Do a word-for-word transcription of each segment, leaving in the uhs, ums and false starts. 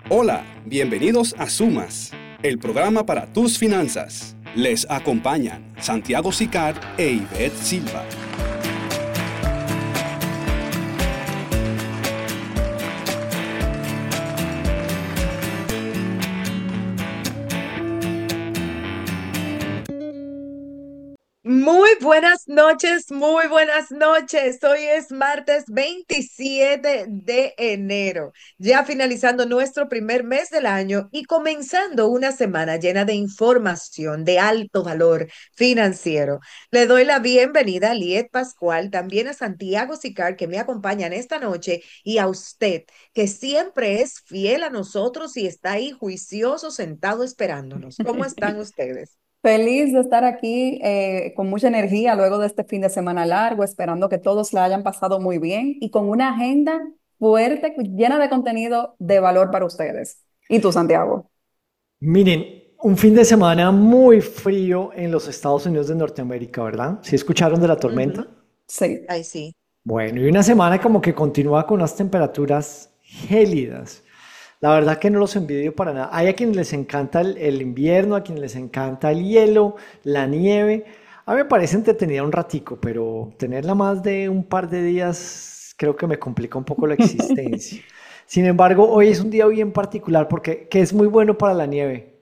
Hola, bienvenidos a Sumas, el programa para tus finanzas. Les acompañan Santiago Sicar e Ivette Silva. Muy buenas noches, muy buenas noches. Hoy es martes veintisiete de enero, ya finalizando nuestro primer mes del año y comenzando una semana llena de información de alto valor financiero. Le doy la bienvenida a Liet Pascual, también a Santiago Sicar, que me acompañan esta noche, y a usted, que siempre es fiel a nosotros y está ahí juicioso, sentado esperándonos. ¿Cómo están ustedes? Feliz de estar aquí eh, con mucha energía luego de este fin de semana largo, esperando que todos la hayan pasado muy bien y con una agenda fuerte, llena de contenido de valor para ustedes. ¿Y tú, Santiago? Miren, un fin de semana muy frío en los Estados Unidos de Norteamérica, ¿verdad? ¿Sí escucharon de la tormenta? Ujú. Sí. Ay, sí. Bueno, y una semana como que continúa con unas temperaturas gélidas. La verdad que no los envidio para nada. Hay a quienes les encanta el, el invierno, a quienes les encanta el hielo, la nieve. A mí me parece entretenida un ratico, pero tenerla más de un par de días creo que me complica un poco la existencia. Sin embargo, hoy es un día bien particular porque que es muy bueno para la nieve.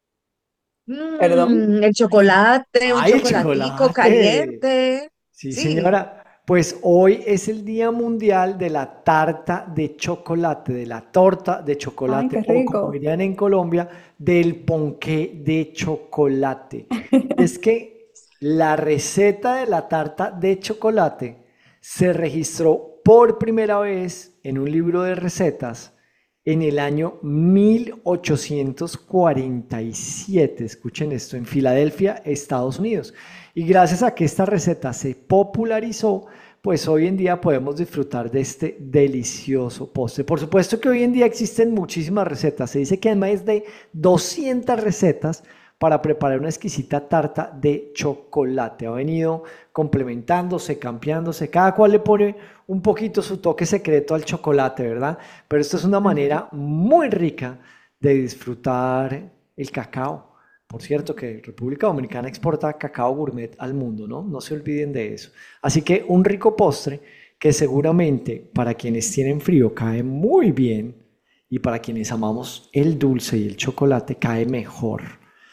Perdón. Mm, el chocolate, un ¡Ay, el chocolatico chocolate! caliente. Sí, Sí. señora. Pues hoy es el Día Mundial de la Tarta de Chocolate, de la torta de Ay, qué chocolate, o como rico. dirían en Colombia, del ponqué de chocolate. Y es que la receta de la tarta de chocolate se registró por primera vez en un libro de recetas en el año mil ochocientos cuarenta y siete. Escuchen esto, en Filadelfia, Estados Unidos. Y gracias a que esta receta se popularizó, pues hoy en día podemos disfrutar de este delicioso postre. Por supuesto que hoy en día existen muchísimas recetas. Se dice que hay más de doscientas recetas para preparar una exquisita tarta de chocolate. Ha venido complementándose, cambiándose. Cada cual le pone un poquito su toque secreto al chocolate, ¿verdad? Pero esto es una Ujú. manera muy rica de disfrutar el cacao. Por cierto, que República Dominicana exporta cacao gourmet al mundo, ¿no? No se olviden de eso. Así que un rico postre que seguramente para quienes tienen frío cae muy bien y para quienes amamos el dulce y el chocolate cae mejor.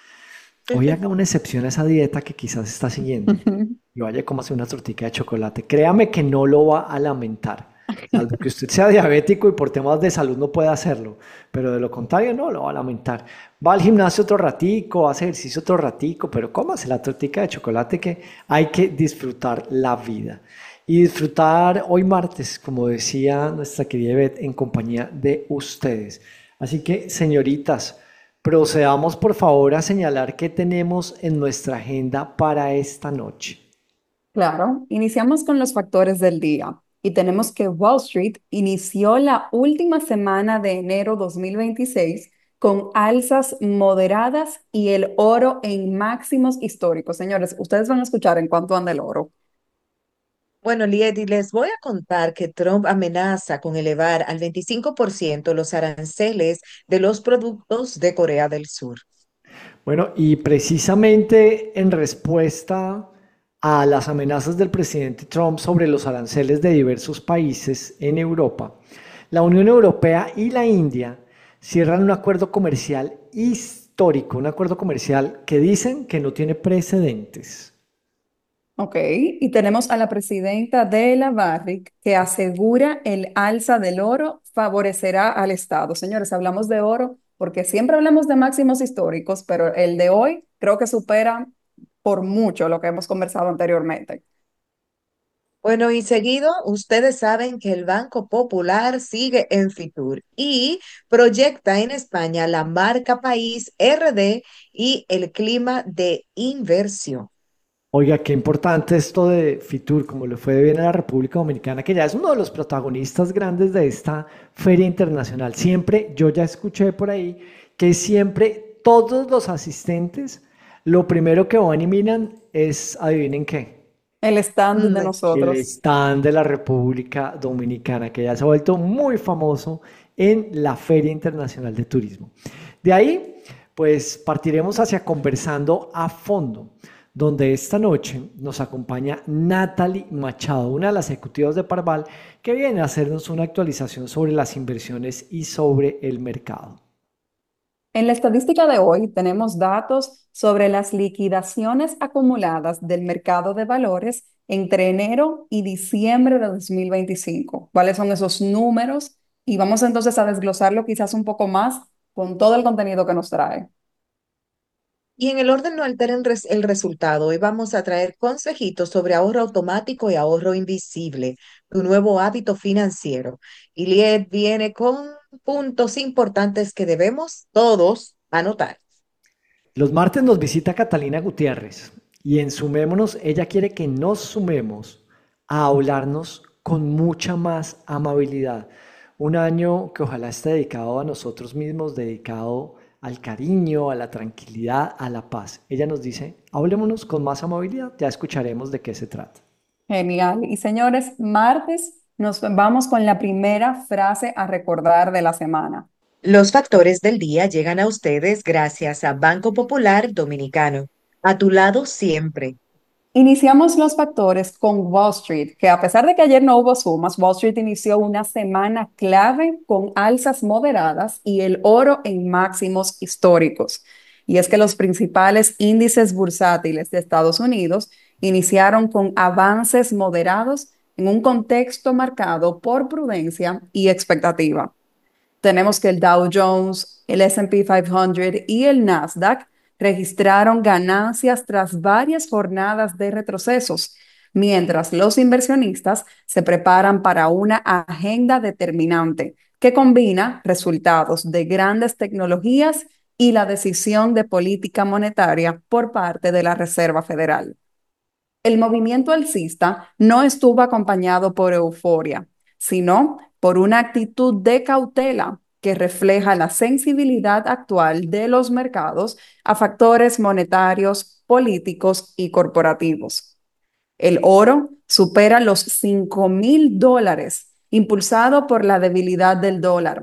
Hoy haga una excepción a esa dieta que quizás está siguiendo y vaya como hacer una tortica de chocolate. Créame que no lo va a lamentar, salvo que usted sea diabético y por temas de salud no pueda hacerlo, pero de lo contrario no lo va a lamentar. Va al gimnasio otro ratico, hace ejercicio otro ratico, pero cómase la tortica de chocolate que hay que disfrutar la vida. Y disfrutar hoy martes, como decía nuestra querida Beth, en compañía de ustedes. Así que, señoritas, procedamos por favor a señalar qué tenemos en nuestra agenda para esta noche. Claro, iniciamos con los factores del día y tenemos que Wall Street inició la última semana de enero dos mil veintiséis con alzas moderadas y el oro en máximos históricos. Señores, ustedes van a escuchar en cuánto anda el oro. Bueno, Liedy, les voy a contar que Trump amenaza con elevar al veinticinco por ciento los aranceles de los productos de Corea del Sur. Bueno, y precisamente en respuesta a las amenazas del presidente Trump sobre los aranceles de diversos países en Europa, la Unión Europea y la India cierran un acuerdo comercial histórico, un acuerdo comercial que dicen que no tiene precedentes. Ok, y tenemos a la presidenta de la Barrick que asegura el alza del oro favorecerá al Estado. Señores, hablamos de oro porque siempre hablamos de máximos históricos, pero el de hoy creo que supera por mucho lo que hemos conversado anteriormente. Bueno, y seguido, ustedes saben que el Banco Popular sigue en Fitur y proyecta en España la marca país R D y el clima de inversión. Oiga, qué importante esto de Fitur, como le fue bien a la República Dominicana, que ya es uno de los protagonistas grandes de esta feria internacional. Siempre, yo ya escuché por ahí que siempre todos los asistentes, lo primero que van y miran es, adivinen qué, El stand de Mm, el nosotros. stand de la República Dominicana, que ya se ha vuelto muy famoso en la Feria Internacional de Turismo. De ahí, pues partiremos hacia Conversando a Fondo, donde esta noche nos acompaña Natalie Machado, una de las ejecutivas de Parval, que viene a hacernos una actualización sobre las inversiones y sobre el mercado. En la estadística de hoy tenemos datos sobre las liquidaciones acumuladas del mercado de valores entre enero y diciembre de dos mil veinticinco. ¿Cuáles son esos números? Y vamos entonces a desglosarlo quizás un poco más con todo el contenido que nos trae. Y en el orden no alteren res- el resultado. Hoy vamos a traer consejitos sobre ahorro automático y ahorro invisible, tu nuevo hábito financiero. Y Liet viene con puntos importantes que debemos todos anotar. Los martes nos visita Catalina Gutiérrez y en Sumémonos ella quiere que nos sumemos a hablarnos con mucha más amabilidad. Un año que ojalá esté dedicado a nosotros mismos, dedicado al cariño, a la tranquilidad, a la paz. Ella nos dice, hablémonos con más amabilidad, ya escucharemos de qué se trata. Genial. Y señores, martes nos vamos con la primera frase a recordar de la semana. Los factores del día llegan a ustedes gracias a Banco Popular Dominicano. A tu lado siempre. Iniciamos los factores con Wall Street, que a pesar de que ayer no hubo sumas, Wall Street inició una semana clave con alzas moderadas y el oro en máximos históricos. Y es que los principales índices bursátiles de Estados Unidos iniciaron con avances moderados en un contexto marcado por prudencia y expectativa. Tenemos que el Dow Jones, el S and P quinientos y el Nasdaq registraron ganancias tras varias jornadas de retrocesos, mientras los inversionistas se preparan para una agenda determinante que combina resultados de grandes tecnologías y la decisión de política monetaria por parte de la Reserva Federal. El movimiento alcista no estuvo acompañado por euforia, sino por una actitud de cautela que refleja la sensibilidad actual de los mercados a factores monetarios, políticos y corporativos. El oro supera los cinco mil dólares, impulsado por la debilidad del dólar.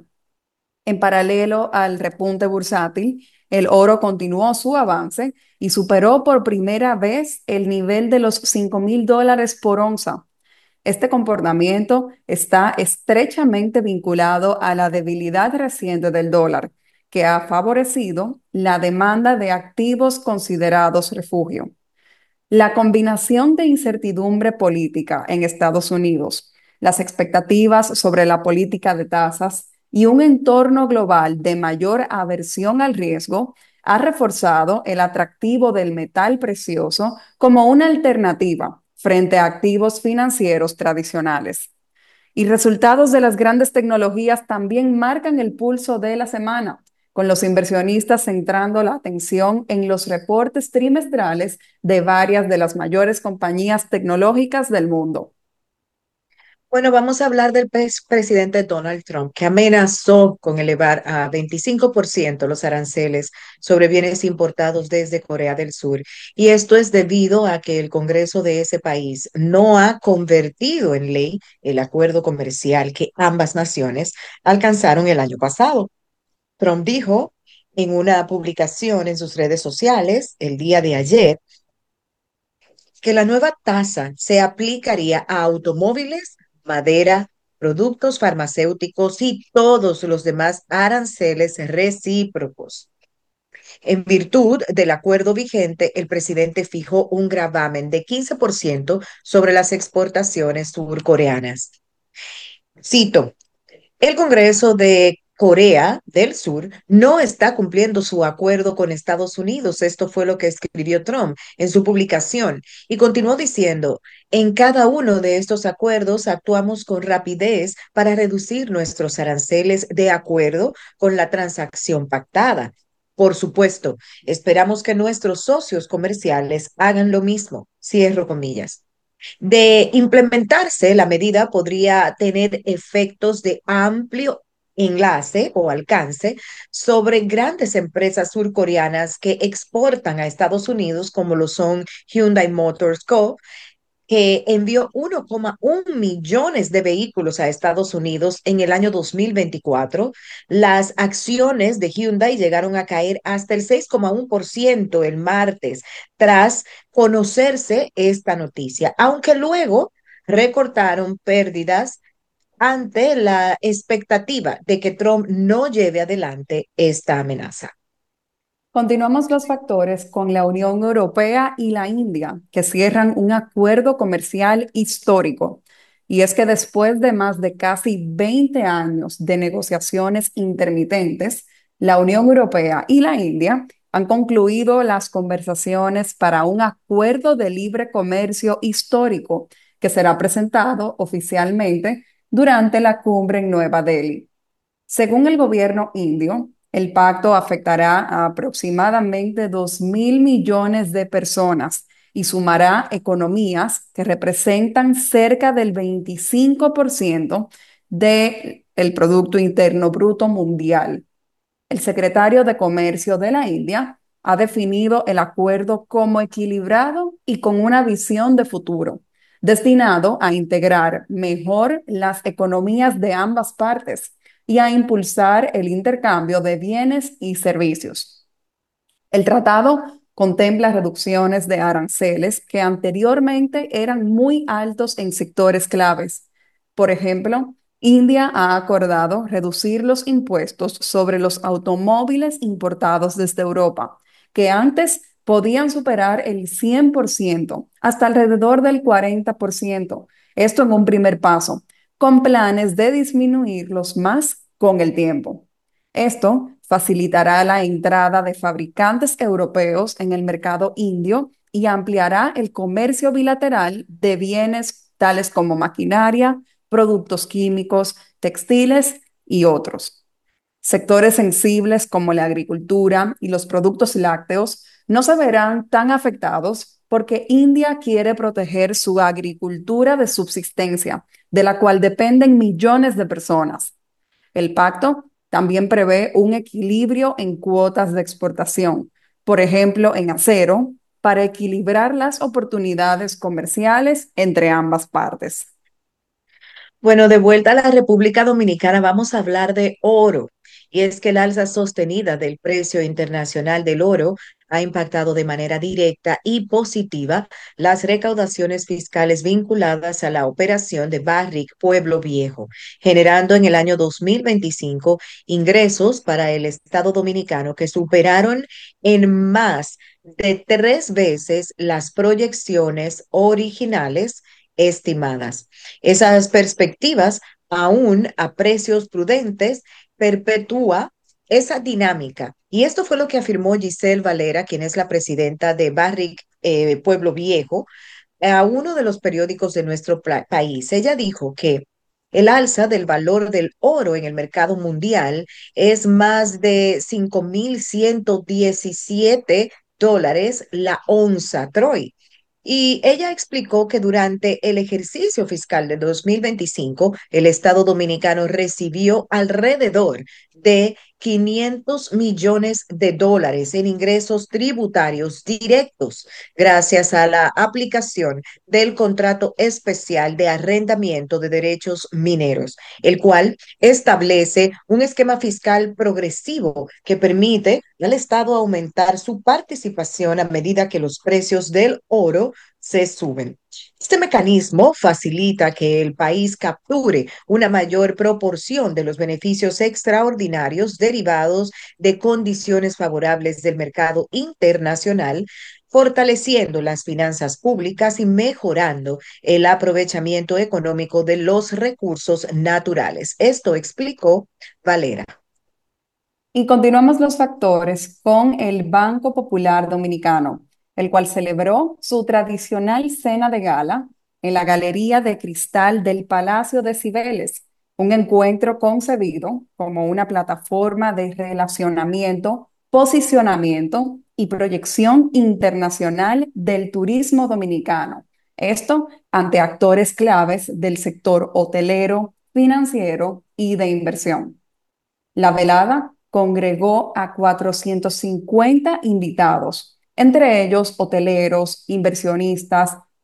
En paralelo al repunte bursátil, el oro continuó su avance y superó por primera vez el nivel de los cinco mil dólares por onza. Este comportamiento está estrechamente vinculado a la debilidad reciente del dólar, que ha favorecido la demanda de activos considerados refugio. La combinación de incertidumbre política en Estados Unidos, las expectativas sobre la política de tasas y un entorno global de mayor aversión al riesgo ha reforzado el atractivo del metal precioso como una alternativa frente a activos financieros tradicionales. Y resultados de las grandes tecnologías también marcan el pulso de la semana, con los inversionistas centrando la atención en los reportes trimestrales de varias de las mayores compañías tecnológicas del mundo. Bueno, vamos a hablar del pres- presidente Donald Trump, que amenazó con elevar a veinticinco por ciento los aranceles sobre bienes importados desde Corea del Sur. Y esto es debido a que el Congreso de ese país no ha convertido en ley el acuerdo comercial que ambas naciones alcanzaron el año pasado. Trump dijo en una publicación en sus redes sociales el día de ayer que la nueva tasa se aplicaría a automóviles, madera, productos farmacéuticos y todos los demás aranceles recíprocos. En virtud del acuerdo vigente, el presidente fijó un gravamen de quince por ciento sobre las exportaciones surcoreanas. Cito, el Congreso de Corea del Sur no está cumpliendo su acuerdo con Estados Unidos. Esto fue lo que escribió Trump en su publicación y continuó diciendo, en cada uno de estos acuerdos actuamos con rapidez para reducir nuestros aranceles de acuerdo con la transacción pactada. Por supuesto, esperamos que nuestros socios comerciales hagan lo mismo. Cierro comillas. De implementarse, la medida podría tener efectos de amplio enlace o alcance sobre grandes empresas surcoreanas que exportan a Estados Unidos, como lo son Hyundai Motors Co., que envió uno coma uno millones de vehículos a Estados Unidos en el año dos mil veinticuatro. Las acciones de Hyundai llegaron a caer hasta el seis coma uno por ciento el martes tras conocerse esta noticia, aunque luego recortaron pérdidas ante la expectativa de que Trump no lleve adelante esta amenaza. Continuamos los factores con la Unión Europea y la India, que cierran un acuerdo comercial histórico. Y es que después de más de casi veinte años de negociaciones intermitentes, la Unión Europea y la India han concluido las conversaciones para un acuerdo de libre comercio histórico que será presentado oficialmente durante la cumbre en Nueva Delhi. Según el gobierno indio, el pacto afectará a aproximadamente dos mil millones de personas y sumará economías que representan cerca del veinticinco por ciento del Producto Interno Bruto Mundial. El secretario de Comercio de la India ha definido el acuerdo como equilibrado y con una visión de futuro, destinado a integrar mejor las economías de ambas partes y a impulsar el intercambio de bienes y servicios. El tratado contempla reducciones de aranceles que anteriormente eran muy altos en sectores claves. Por ejemplo, India ha acordado reducir los impuestos sobre los automóviles importados desde Europa, que antes podían superar el cien por ciento hasta alrededor del cuarenta por ciento. Esto en un primer paso, con planes de disminuirlos más con el tiempo. Esto facilitará la entrada de fabricantes europeos en el mercado indio y ampliará el comercio bilateral de bienes tales como maquinaria, productos químicos, textiles y otros. Sectores sensibles como la agricultura y los productos lácteos no se verán tan afectados porque India quiere proteger su agricultura de subsistencia, de la cual dependen millones de personas. El pacto también prevé un equilibrio en cuotas de exportación, por ejemplo, en acero, para equilibrar las oportunidades comerciales entre ambas partes. Bueno, de vuelta a la República Dominicana, vamos a hablar de oro. Y es que el alza sostenida del precio internacional del oro ha impactado de manera directa y positiva las recaudaciones fiscales vinculadas a la operación de Barrick Pueblo Viejo, generando en el año dos mil veinticinco ingresos para el Estado dominicano que superaron en más de tres veces las proyecciones originales estimadas. Esas perspectivas, aún a precios prudentes, perpetúa esa dinámica. Y esto fue lo que afirmó Giselle Valera, quien es la presidenta de Barrick eh, Pueblo Viejo, a uno de los periódicos de nuestro país. Ella dijo que el alza del valor del oro en el mercado mundial es más de cinco mil ciento diecisiete dólares la onza Troy. Y ella explicó que durante el ejercicio fiscal de dos mil veinticinco, el Estado dominicano recibió alrededor de quinientos millones de dólares en ingresos tributarios directos gracias a la aplicación del contrato especial de arrendamiento de derechos mineros, el cual establece un esquema fiscal progresivo que permite al Estado aumentar su participación a medida que los precios del oro se suben. Este mecanismo facilita que el país capture una mayor proporción de los beneficios extraordinarios derivados de condiciones favorables del mercado internacional, fortaleciendo las finanzas públicas y mejorando el aprovechamiento económico de los recursos naturales. Esto explicó Valera. Y continuamos los factores con el Banco Popular Dominicano, el cual celebró su tradicional cena de gala en la Galería de Cristal del Palacio de Cibeles, un encuentro concebido como una plataforma de relacionamiento, posicionamiento y proyección internacional del turismo dominicano. Esto ante actores claves del sector hotelero, financiero y de inversión. La velada congregó a cuatrocientos cincuenta invitados, entre ellos hoteleros, inversionistas,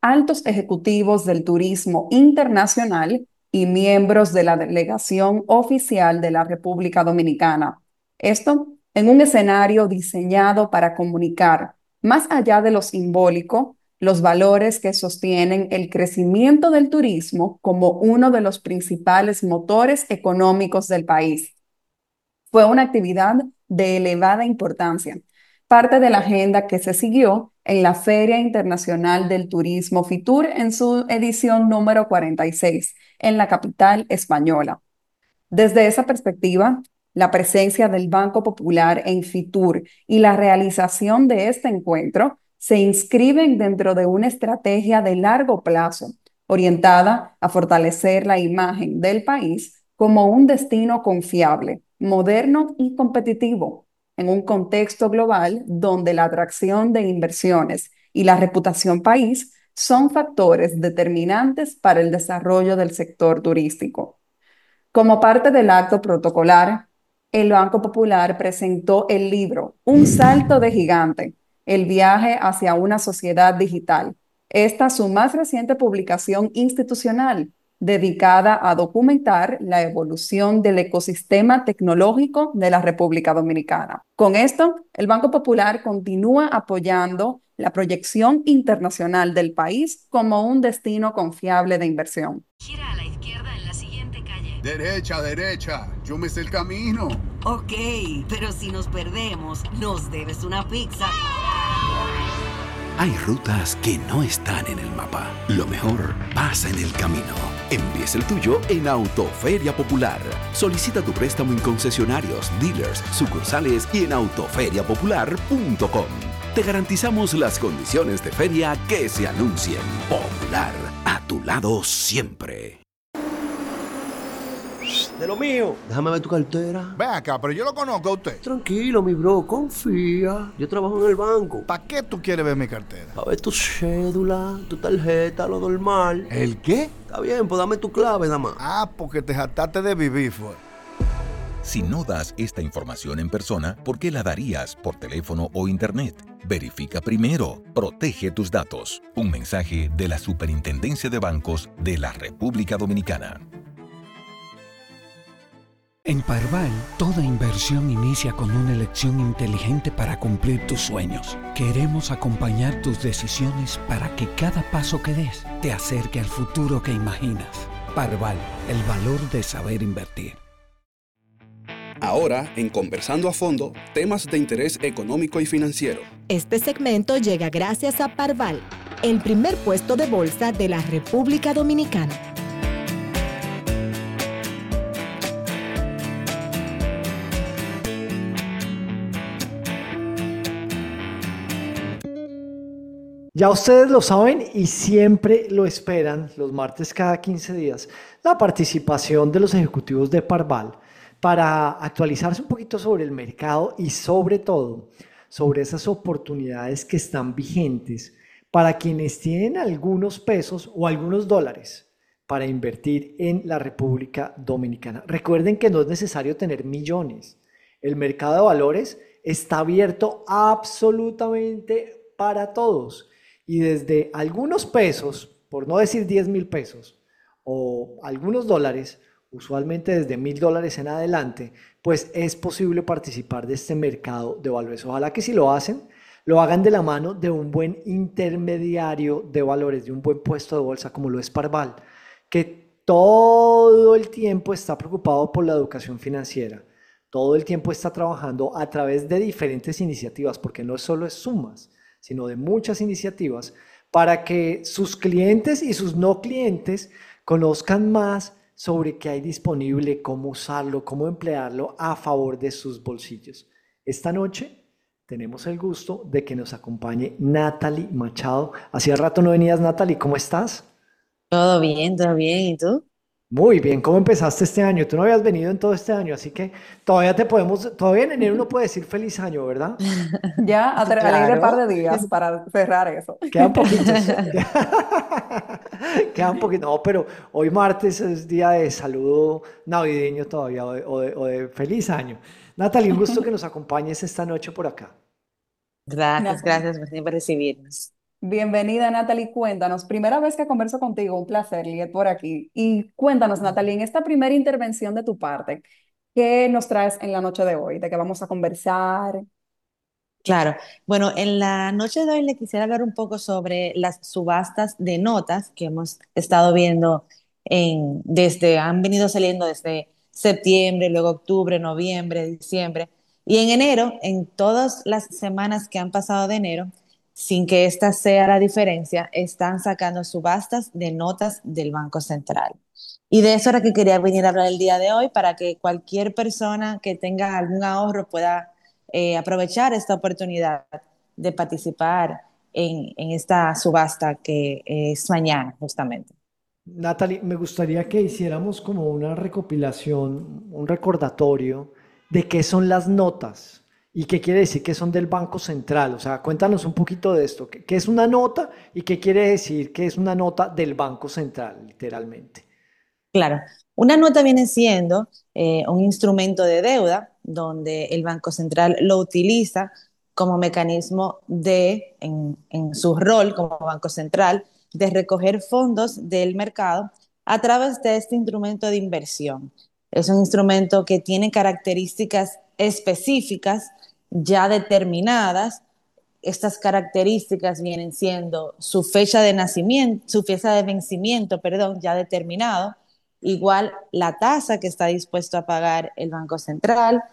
altos ejecutivos del turismo internacional y miembros de la delegación oficial de la República Dominicana. Esto en un escenario diseñado para comunicar, más allá de lo simbólico, los valores que sostienen el crecimiento del turismo como uno de los principales motores económicos del país. Fue una actividad de elevada importancia, parte de la agenda que se siguió en la Feria Internacional del Turismo FITUR en su edición número cuarenta y seis en la capital española. Desde esa perspectiva, la presencia del Banco Popular en FITUR y la realización de este encuentro se inscriben dentro de una estrategia de largo plazo, orientada a fortalecer la imagen del país como un destino confiable, moderno y competitivo, en un contexto global donde la atracción de inversiones y la reputación país son factores determinantes para el desarrollo del sector turístico. Como parte del acto protocolar, el Banco Popular presentó el libro Un salto de gigante, el viaje hacia una sociedad digital. Esta es su más reciente publicación institucional, dedicada a documentar la evolución del ecosistema tecnológico de la República Dominicana. Con esto, el Banco Popular continúa apoyando la proyección internacional del país como un destino confiable de inversión. Gira a la izquierda en la siguiente calle. Derecha, derecha. Yo me sé el camino. Ok, pero si nos perdemos, nos debes una pizza. Hay rutas que no están en el mapa. Lo mejor pasa en el camino. Empieza el tuyo en Autoferia Popular. Solicita tu préstamo en concesionarios, dealers, sucursales y en autoferia popular punto com. Te garantizamos las condiciones de feria que se anuncien. Popular, a tu lado siempre. De lo mío. Déjame ver tu cartera. Ve acá, pero yo lo conozco a usted. Tranquilo, mi bro, confía. Yo trabajo en el banco. ¿Para qué tú quieres ver mi cartera? A ver tu cédula, tu tarjeta, lo normal. ¿El qué? Está bien, pues dame tu clave, nada más. Ah, porque te jactaste de vivir, fue. Si no das esta información en persona, ¿por qué la darías por teléfono o internet? Verifica primero. Protege tus datos. Un mensaje de la Superintendencia de Bancos de la República Dominicana. En Parval, toda inversión inicia con una elección inteligente para cumplir tus sueños. Queremos acompañar tus decisiones para que cada paso que des te acerque al futuro que imaginas. Parval, el valor de saber invertir. Ahora, en Conversando a Fondo, temas de interés económico y financiero. Este segmento llega gracias a Parval, el primer puesto de bolsa de la República Dominicana. Ya ustedes lo saben y siempre lo esperan, los martes cada quince días, la participación de los ejecutivos de Parval para actualizarse un poquito sobre el mercado y sobre todo sobre esas oportunidades que están vigentes para quienes tienen algunos pesos o algunos dólares para invertir en la República Dominicana. Recuerden que no es necesario tener millones. El mercado de valores está abierto absolutamente para todos. Y desde algunos pesos, por no decir diez mil pesos, o algunos dólares, usualmente desde mil dólares en adelante, pues es posible participar de este mercado de valores. Ojalá que si lo hacen, lo hagan de la mano de un buen intermediario de valores, de un buen puesto de bolsa como lo es Parval, que todo el tiempo está preocupado por la educación financiera, todo el tiempo está trabajando a través de diferentes iniciativas, porque no solo es sumas, sino de muchas iniciativas para que sus clientes y sus no clientes conozcan más sobre qué hay disponible, cómo usarlo, cómo emplearlo a favor de sus bolsillos. Esta noche tenemos el gusto de que nos acompañe Natalie Machado. Hacía rato no venías, Natalie, ¿cómo estás? Todo bien, todo bien, ¿y tú? Muy bien, ¿cómo empezaste este año? Tú no habías venido en todo este año, así que todavía te podemos, todavía en enero uno puede decir feliz año, ¿verdad? Ya, a Claro. alegre par de días para cerrar eso. Quedan poquitos. Quedan poquitos. No, pero hoy martes es día de saludo navideño todavía o de, o de- o de feliz año. Natalie, un gusto que nos acompañes esta noche por acá. Gracias, Gracias. gracias por siempre recibirnos. Bienvenida, Natalie. Cuéntanos, primera vez que converso contigo, un placer, Liet, por aquí. Y cuéntanos, Natalie, en esta primera intervención de tu parte, ¿qué nos traes en la noche de hoy? ¿De qué vamos a conversar? Claro. Bueno, en la noche de hoy le quisiera hablar un poco sobre las subastas de notas que hemos estado viendo en, desde, han venido saliendo desde septiembre, luego octubre, noviembre, diciembre. Y en enero, en todas las semanas que han pasado de enero, sin que esta sea la diferencia, están sacando subastas de notas del Banco Central. Y de eso era que quería venir a hablar el día de hoy para que cualquier persona que tenga algún ahorro pueda eh, aprovechar esta oportunidad de participar en, en esta subasta que es mañana, justamente. Natalie, me gustaría que hiciéramos como una recopilación, un recordatorio de qué son las notas y qué quiere decir que son del Banco Central. O sea, cuéntanos un poquito de esto. ¿Qué, qué es una nota y qué quiere decir que es una nota del Banco Central, literalmente? Claro, una nota viene siendo eh, un instrumento de deuda donde el Banco Central lo utiliza como mecanismo de, en, en su rol como Banco Central, de recoger fondos del mercado a través de este instrumento de inversión. Es un instrumento que tiene características específicas ya determinadas. Estas características vienen siendo su fecha de nacimiento, su fecha de vencimiento, perdón, ya determinado, igual la tasa que está dispuesto a pagar el Banco Central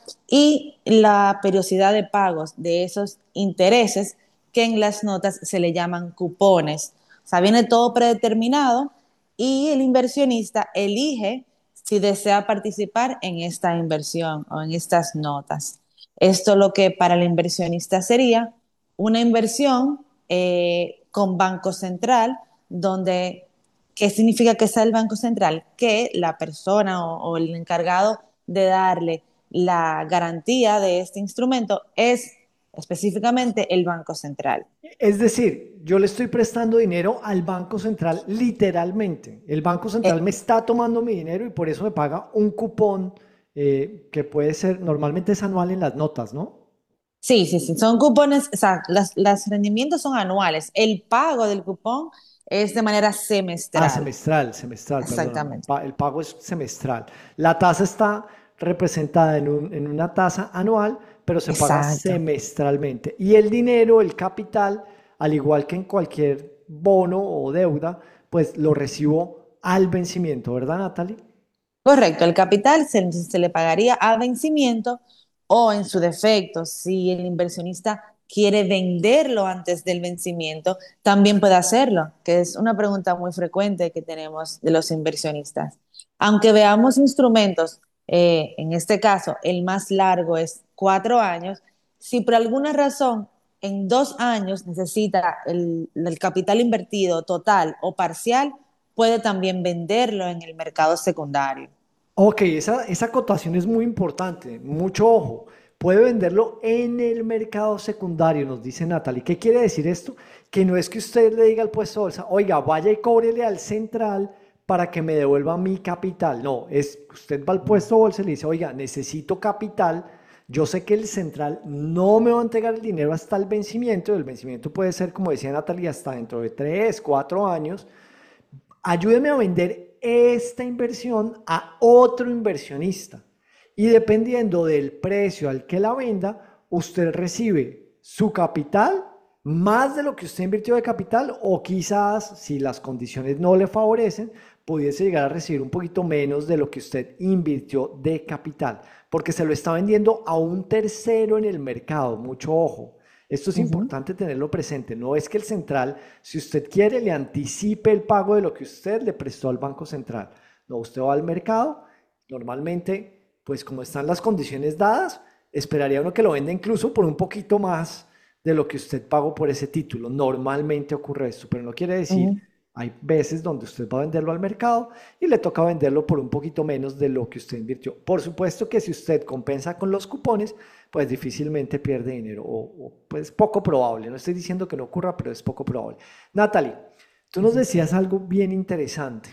y la periodicidad de pagos de esos intereses que en las notas se le llaman cupones. O sea, viene todo predeterminado y el inversionista elige si desea participar en esta inversión o en estas notas. Esto lo que para el inversionista sería una inversión eh, con Banco Central, donde, ¿qué significa que sea el Banco Central? Que la persona o, o el encargado de darle la garantía de este instrumento es específicamente el Banco Central. Es decir, yo le estoy prestando dinero al Banco Central literalmente. El Banco Central Eh, me está tomando mi dinero y por eso me paga un cupón eh, que puede ser, normalmente es anual en las notas, ¿no? Sí, sí, sí, son cupones, o sea, las, los rendimientos son anuales. El pago del cupón es de manera Ah, semestral. semestral, semestral, perdóname. Exactamente. Pa- El pago es semestral. La tasa está representada en un- en una tasa anual, pero se paga Exacto. semestralmente. Y el dinero, el capital, al igual que en cualquier bono o deuda, pues lo recibo al vencimiento, ¿verdad, Natalie? Correcto, el capital se, se le pagaría a vencimiento o en su defecto, si el inversionista quiere venderlo antes del vencimiento, también puede hacerlo, que es una pregunta muy frecuente que tenemos de los inversionistas. Aunque veamos instrumentos, eh, en este caso el más largo es cuatro años, si por alguna razón en dos años necesita el, el capital invertido total o parcial, puede también venderlo en el mercado secundario. Ok, esa, esa acotación es muy importante, mucho ojo. Puede venderlo en el mercado secundario, nos dice Natalie. ¿Qué quiere decir esto? Que no es que usted le diga al puesto de bolsa, oiga, vaya y cóbrele al central para que me devuelva mi capital. No, es que usted va al puesto de bolsa y le dice, oiga, necesito capital. Yo sé que el central no me va a entregar el dinero hasta el vencimiento. El vencimiento puede ser, como decía Natalie, hasta dentro de tres, cuatro años. Ayúdeme a vender esta inversión a otro inversionista. Y dependiendo del precio al que la venda, usted recibe su capital más de lo que usted invirtió de capital o quizás, si las condiciones no le favorecen, pudiese llegar a recibir un poquito menos de lo que usted invirtió de capital, porque se lo está vendiendo a un tercero en el mercado. Mucho ojo. Esto es Ujú. importante tenerlo presente. No es que el central, si usted quiere, le anticipe el pago de lo que usted le prestó al Banco Central. No, usted va al mercado, normalmente, pues como están las condiciones dadas, esperaría uno que lo venda incluso por un poquito más de lo que usted pagó por ese título. Normalmente ocurre esto, pero no quiere decir, Ujú. hay veces donde usted va a venderlo al mercado y le toca venderlo por un poquito menos de lo que usted invirtió. Por supuesto que si usted compensa con los cupones, pues difícilmente pierde dinero, o, o, pues poco probable. No estoy diciendo que no ocurra, pero es poco probable. Natalie, tú nos decías algo bien interesante.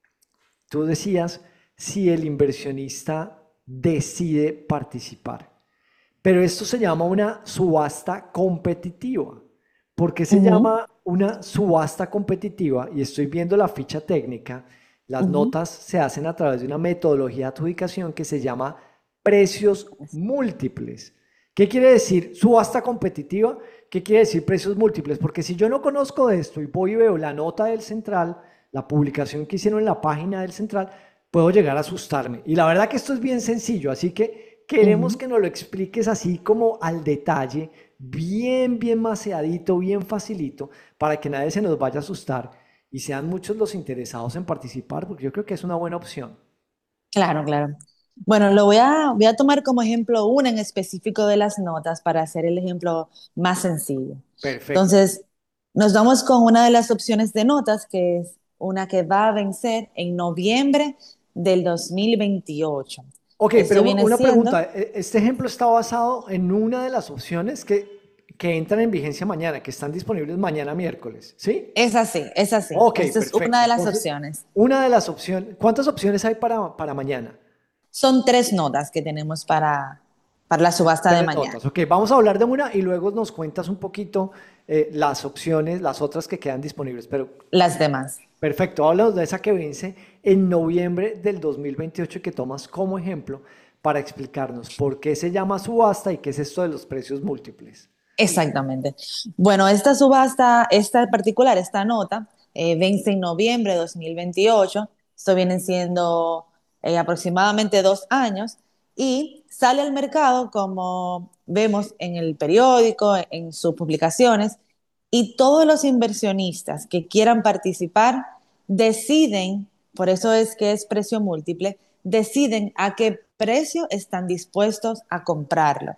Tú decías si el inversionista decide participar, pero esto se llama una subasta competitiva. ¿Por qué se Ujú, llama una subasta competitiva? Y estoy viendo la ficha técnica. Las ujú. notas se hacen a través de una metodología de adjudicación que se llama precios múltiples. ¿Qué quiere decir subasta competitiva? ¿Qué quiere decir precios múltiples? Porque si yo no conozco de esto y voy y veo la nota del central, la publicación que hicieron en la página del central, puedo llegar a asustarme. Y la verdad que esto es bien sencillo, así que queremos Ujú. que nos lo expliques así como al detalle, bien, bien maceadito, bien facilito, para que nadie se nos vaya a asustar y sean muchos los interesados en participar, porque yo creo que es una buena opción. Claro, claro. Bueno, lo voy a, voy a tomar como ejemplo una en específico de las notas para hacer el ejemplo más sencillo. Perfecto. Entonces, nos vamos con una de las opciones de notas, que es una que va a vencer en noviembre del dos mil veintiocho. Ok, pero Esto un- viene una siendo, pregunta. e- Este ejemplo está basado en una de las opciones que, que entran en vigencia mañana, que están disponibles mañana miércoles, ¿sí? es así, es así. Ok, Esta es una perfecto. de las Entonces, opciones. una de las opciones, ¿cuántas opciones hay para, para mañana? Son tres notas que tenemos para, para la subasta de Tres mañana. notas. Ok, vamos a hablar de una y luego nos cuentas un poquito eh, las opciones, las otras que quedan disponibles. Pero Las demás. perfecto, hablamos de esa que vence en noviembre del dos mil veintiocho y que tomas como ejemplo para explicarnos por qué se llama subasta y qué es esto de los precios múltiples. Exactamente. Bueno, esta subasta, esta en particular, esta nota, eh, vence en noviembre de dos mil veintiocho. Esto vienen siendo eh, aproximadamente dos años y sale al mercado como vemos en el periódico, en sus publicaciones, y todos los inversionistas que quieran participar deciden, por eso es que es precio múltiple, deciden a qué precio están dispuestos a comprarlo.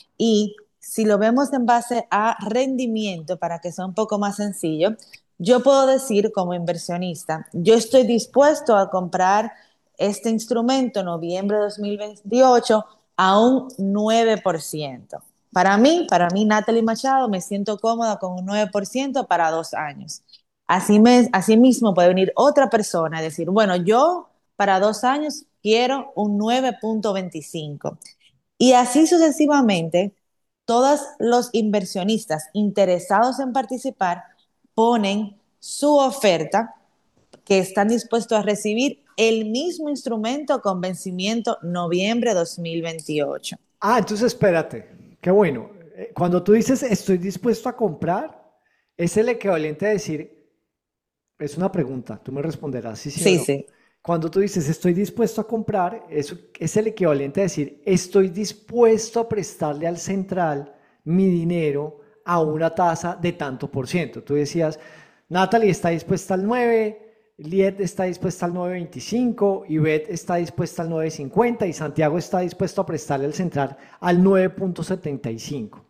Y si lo vemos en base a rendimiento, para que sea un poco más sencillo, yo puedo decir como inversionista, yo estoy dispuesto a comprar este instrumento en noviembre de dos mil veintiocho a un nueve por ciento. Para mí, para mí, Natalie Machado, me siento cómoda con un nueve por ciento para dos años. Así, me, así mismo puede venir otra persona y decir, bueno, yo para dos años quiero un nueve punto veinticinco. Y así sucesivamente, todos los inversionistas interesados en participar ponen su oferta que están dispuestos a recibir el mismo instrumento con vencimiento noviembre dos mil veintiocho. Ah, entonces espérate, qué bueno. Eh, Cuando tú dices estoy dispuesto a comprar, es el equivalente a decir, es una pregunta, tú me responderás si sí o Sí, no. sí, Cuando tú dices estoy dispuesto a comprar, eso es el equivalente a decir estoy dispuesto a prestarle al central mi dinero a una tasa de tanto por ciento. Tú decías, Natalie está dispuesta al nueve, Liet está dispuesta al nueve punto veinticinco, Ivette está dispuesta al nueve punto cincuenta y Santiago está dispuesto a prestarle al central al nueve punto setenta y cinco.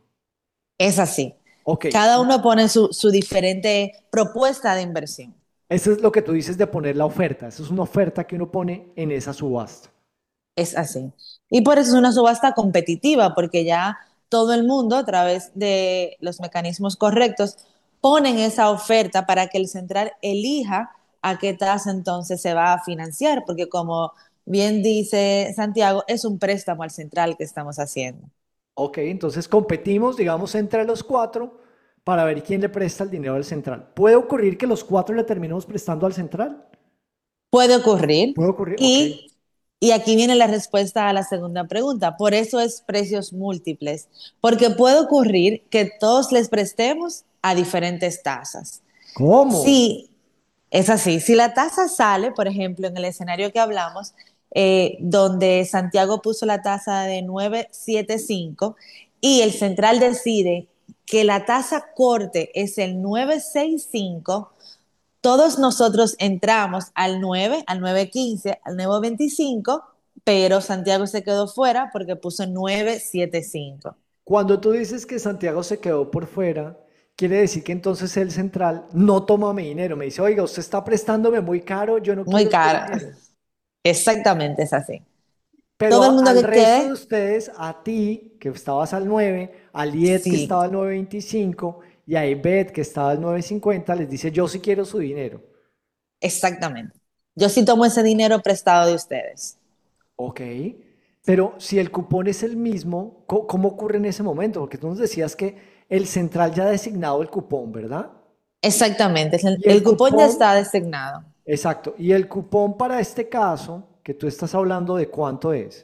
es así. Ok, Cada uno pone su, su diferente propuesta de inversión. eso es lo que tú dices de poner la oferta. Eso es una oferta que uno pone en esa subasta. Es así. Y por eso es una subasta competitiva, porque ya todo el mundo, a través de los mecanismos correctos, ponen esa oferta para que el central elija a qué tasa entonces se va a financiar, porque como bien dice Santiago, es un préstamo al central que estamos haciendo. Ok, entonces competimos, digamos, entre los cuatro para ver quién le presta el dinero al central. ¿Puede ocurrir que los cuatro le terminemos prestando al central? Puede ocurrir. ¿Puede ocurrir? Ok. Y, y aquí viene la respuesta a la segunda pregunta. Por eso es precios múltiples, porque puede ocurrir que todos les prestemos a diferentes tasas. ¿Cómo? Sí, es así. Si la tasa sale, por ejemplo, en el escenario que hablamos, eh, donde Santiago puso la tasa de nueve punto setenta y cinco y el central decide que la tasa corte es el nueve punto sesenta y cinco, todos nosotros entramos al nueve, al nueve punto quince, al nueve punto veinticinco, pero Santiago se quedó fuera porque puso nueve punto setenta y cinco. Cuando tú dices que Santiago se quedó por fuera, quiere decir que entonces el central no toma mi dinero. Me dice, oiga, usted está prestándome muy caro, yo no Muy quiero su cara. dinero. Exactamente, es así. Pero Todo el a- mundo al que resto de quede, ustedes, a ti, que estabas al nueve, a Liet, que sí, estaba al nueve punto veinticinco, y a Ivette, que estaba al nueve punto cincuenta, les dice, yo sí quiero su dinero. exactamente. Yo sí tomo ese dinero prestado de ustedes. Ok, pero si el cupón es el mismo, co- ¿cómo ocurre en ese momento? Porque tú nos decías que el central ya ha designado el cupón, ¿verdad? Exactamente, el, Y el el cupón ya cupón, está designado. exacto, y el cupón para este caso, que tú estás hablando de cuánto es.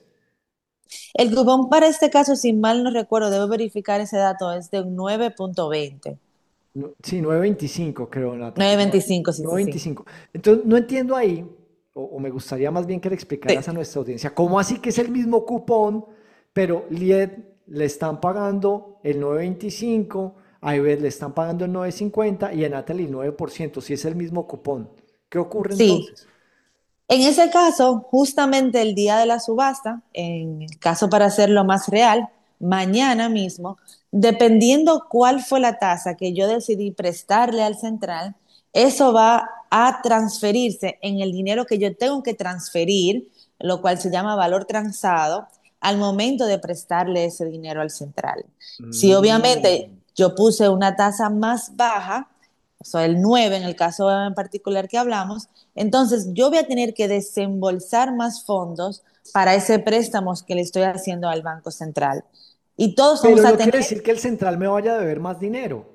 El cupón para este caso, si mal no recuerdo, debo verificar ese dato, es de un nueve punto veinte. No, sí, nueve veinticinco creo, Natalie. nueve veinticinco, sí, sí, sí. nueve veinticinco. Entonces, no entiendo ahí, o, o me gustaría más bien que le explicaras Sí. a nuestra audiencia, ¿cómo así que es el mismo cupón, pero Lied le están pagando el nueve veinticinco, a Ivette le están pagando el nueve cincuenta y a Natalie el nueve por ciento, si es el mismo cupón? ¿Qué ocurre Sí, entonces? en ese caso, justamente el día de la subasta, en el caso para hacerlo más real, mañana mismo, dependiendo cuál fue la tasa que yo decidí prestarle al central, eso va a transferirse en el dinero que yo tengo que transferir, lo cual se llama valor transado, al momento de prestarle ese dinero al central. Si obviamente Mm. yo puse una tasa más baja, o sea, el nueve en el caso en particular que hablamos, entonces yo voy a tener que desembolsar más fondos para ese préstamo que le estoy haciendo al Banco Central. Y todos Pero vamos a no tener, quiere decir que el central me vaya a deber más dinero.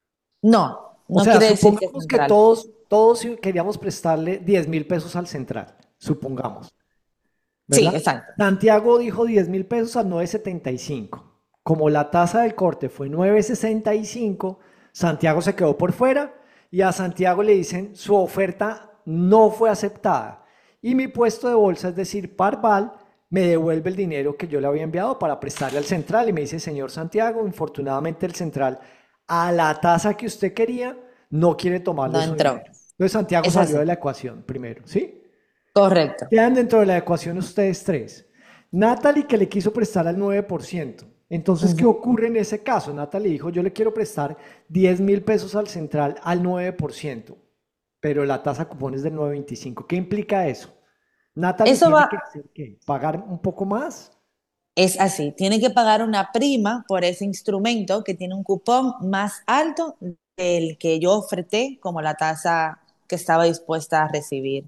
no, O no sea, quiere decir que supongamos que central. todos, todos queríamos prestarle diez mil pesos al central, supongamos, Sí, ¿verdad? exacto. Santiago dijo diez mil pesos a nueve setenta y cinco. Como la tasa del corte fue nueve sesenta y cinco, Santiago se quedó por fuera y a Santiago le dicen su oferta no fue aceptada. Y mi puesto de bolsa, es decir, Parval, me devuelve el dinero que yo le había enviado para prestarle al central y me dice, señor Santiago, infortunadamente el central a la tasa que usted quería no quiere tomarle No su entró. dinero. Entonces Santiago Es salió así. de la ecuación primero, ¿sí? Correcto. Quedan dentro de la ecuación ustedes tres. Natalie, que le quiso prestar al nueve por ciento. Entonces, ¿qué Ujú. ocurre en ese caso? Natalie dijo, yo le quiero prestar diez mil pesos al central al nueve por ciento, pero la tasa cupón es del nueve veinticinco. ¿Qué implica eso? Natalie Eso tiene va, que hacer ¿qué? ¿Pagar un poco más? es así, tiene que pagar una prima por ese instrumento que tiene un cupón más alto del que yo oferté como la tasa que estaba dispuesta a recibir.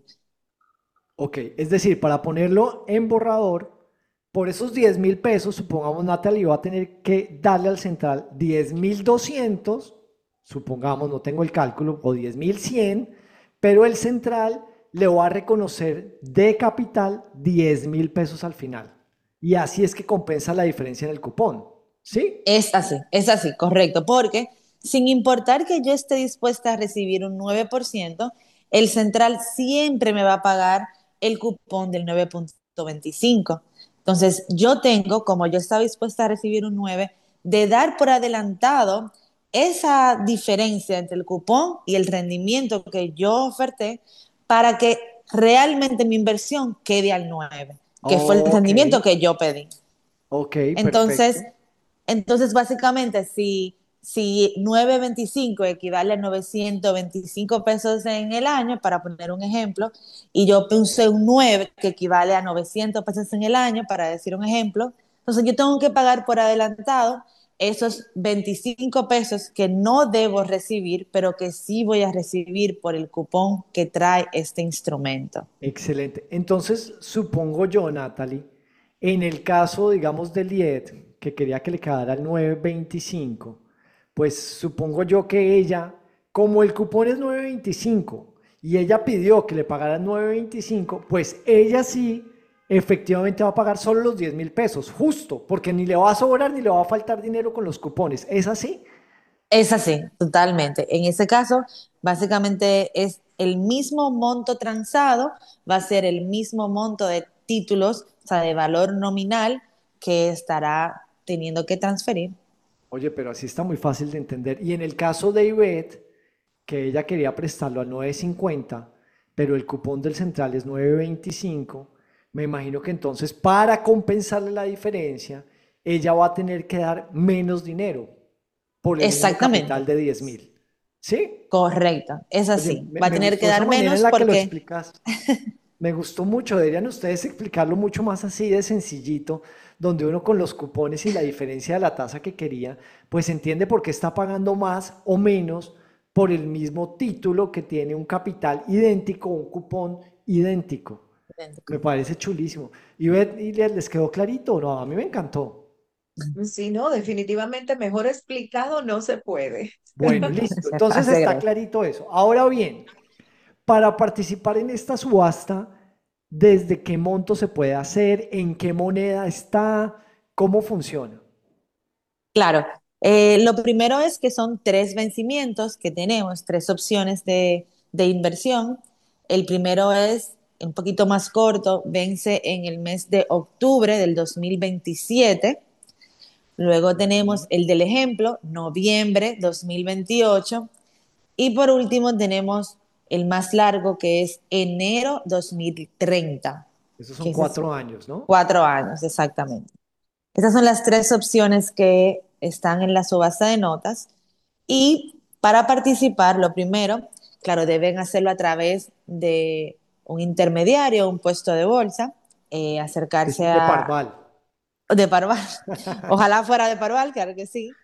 Ok, es decir, para ponerlo en borrador, por esos diez mil pesos, supongamos Natalie va a tener que darle al central diez mil doscientos, supongamos, no tengo el cálculo, o diez mil cien, pero el central le va a reconocer de capital diez mil pesos al final. Y así es que compensa la diferencia en el cupón, ¿sí? Es así, es así, correcto, porque sin importar que yo esté dispuesta a recibir un nueve por ciento, el central siempre me va a pagar el cupón del nueve punto veinticinco. Entonces, yo tengo, como yo estaba dispuesta a recibir un nueve, de dar por adelantado esa diferencia entre el cupón y el rendimiento que yo oferté para que realmente mi inversión quede al nueve, que fue el Ok, rendimiento que yo pedí. ok, Entonces, perfecto. entonces básicamente, si, si nueve veinticinco equivale a novecientos veinticinco pesos en el año, para poner un ejemplo, y yo puse un nueve que equivale a novecientos pesos en el año, para decir un ejemplo, entonces yo tengo que pagar por adelantado esos veinticinco pesos que no debo recibir, pero que sí voy a recibir por el cupón que trae este instrumento. Excelente. Entonces, supongo yo, Natalie, en el caso, digamos, de Liet, que quería que le quedara el nueve veinticinco, pues supongo yo que ella, como el cupón es nueve veinticinco y ella pidió que le pagaran nueve veinticinco, pues ella sí efectivamente va a pagar solo los diez mil pesos, justo, porque ni le va a sobrar ni le va a faltar dinero con los cupones. ¿Es así? Es así, totalmente. En ese caso, básicamente es el mismo monto transado, va a ser el mismo monto de títulos, o sea, de valor nominal que estará teniendo que transferir. Oye, pero así está muy fácil de entender. Y en el caso de Ivette, que ella quería prestarlo a nueve cincuenta, pero el cupón del central es nueve veinticinco, me imagino que entonces para compensarle la diferencia, ella va a tener que dar menos dinero por el mismo Exactamente, capital de diez mil. ¿Sí? correcto, es Oye, así. me, Va a me tener gustó que esa dar manera en menos la que lo porque explicas. Me gustó mucho. Deberían ustedes explicarlo mucho más así de sencillito, donde uno con los cupones y la diferencia de la tasa que quería, pues entiende por qué está pagando más o menos por el mismo título que tiene un capital idéntico, un cupón idéntico. Me parece chulísimo. ¿Y Beth, y les les quedó clarito o no? A mí me encantó. Sí, no, definitivamente mejor explicado no se puede. Bueno, listo. Se Entonces hace está grande. clarito eso. Ahora bien, para participar en esta subasta, ¿desde qué monto se puede hacer? ¿En qué moneda está? ¿Cómo funciona? Claro, eh, lo primero es que son tres vencimientos que tenemos, tres opciones de, de inversión. El primero es un poquito más corto, vence en el mes de octubre del dos mil veintisiete. Luego tenemos el del ejemplo, noviembre dos mil veintiocho. Y por último tenemos el más largo, que es enero dos mil treinta, Esos son que es cuatro años, ¿no? cuatro años exactamente. Esas son las tres opciones que están en la subasta de notas. Y para participar, lo primero, claro, deben hacerlo a través de un intermediario, un puesto de bolsa, eh, Es acercarse decir, de a... Parval. De Parval. Ojalá fuera de Parval, claro que sí.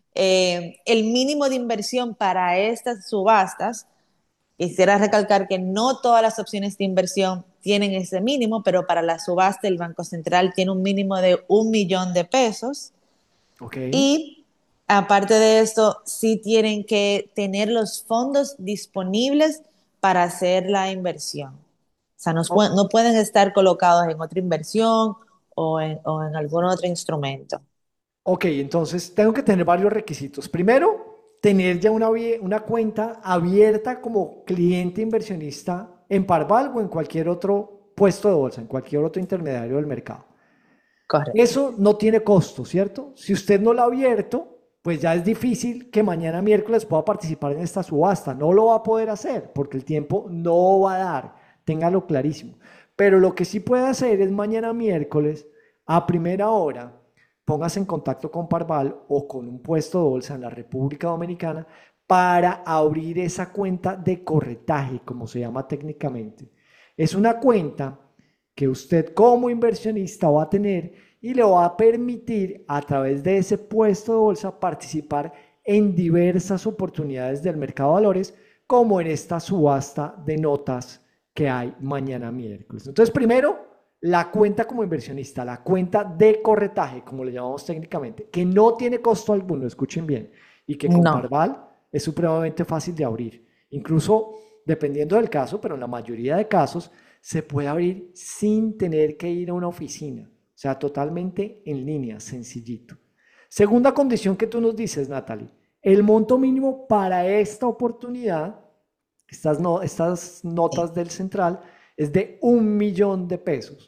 Eh, el mínimo de inversión para estas subastas, quisiera recalcar que no todas las opciones de inversión tienen ese mínimo, pero para la subasta el Banco Central tiene un mínimo de un millón de pesos. Ok. Y aparte de esto, sí tienen que tener los fondos disponibles para hacer la inversión. O sea, no, O- no pueden estar colocados en otra inversión o en, o en algún otro instrumento. ok, entonces tengo que tener varios requisitos. Primero, tener ya una, vie- una cuenta abierta como cliente inversionista en Parval o en cualquier otro puesto de bolsa, en cualquier otro intermediario del mercado. Correcto. Eso no tiene costo, ¿cierto? Si usted no lo ha abierto, pues ya es difícil que mañana miércoles pueda participar en esta subasta. No lo va a poder hacer porque el tiempo no va a dar. Téngalo clarísimo. Pero lo que sí puede hacer es mañana miércoles a primera hora, póngase en contacto con Parval o con un puesto de bolsa en la República Dominicana para abrir esa cuenta de corretaje, como se llama técnicamente. Es una cuenta que usted como inversionista va a tener y le va a permitir a través de ese puesto de bolsa participar en diversas oportunidades del mercado de valores, como en esta subasta de notas que hay mañana miércoles. Entonces, primero, la cuenta como inversionista, la cuenta de corretaje, como le llamamos técnicamente, que no tiene costo alguno, escuchen bien, y que con No. Parval es supremamente fácil de abrir. Incluso, dependiendo del caso, pero en la mayoría de casos, se puede abrir sin tener que ir a una oficina. O sea, totalmente en línea, sencillito. Segunda condición que tú nos dices, Natalie, el monto mínimo para esta oportunidad, estas, no, estas notas del central, es de un millón de pesos.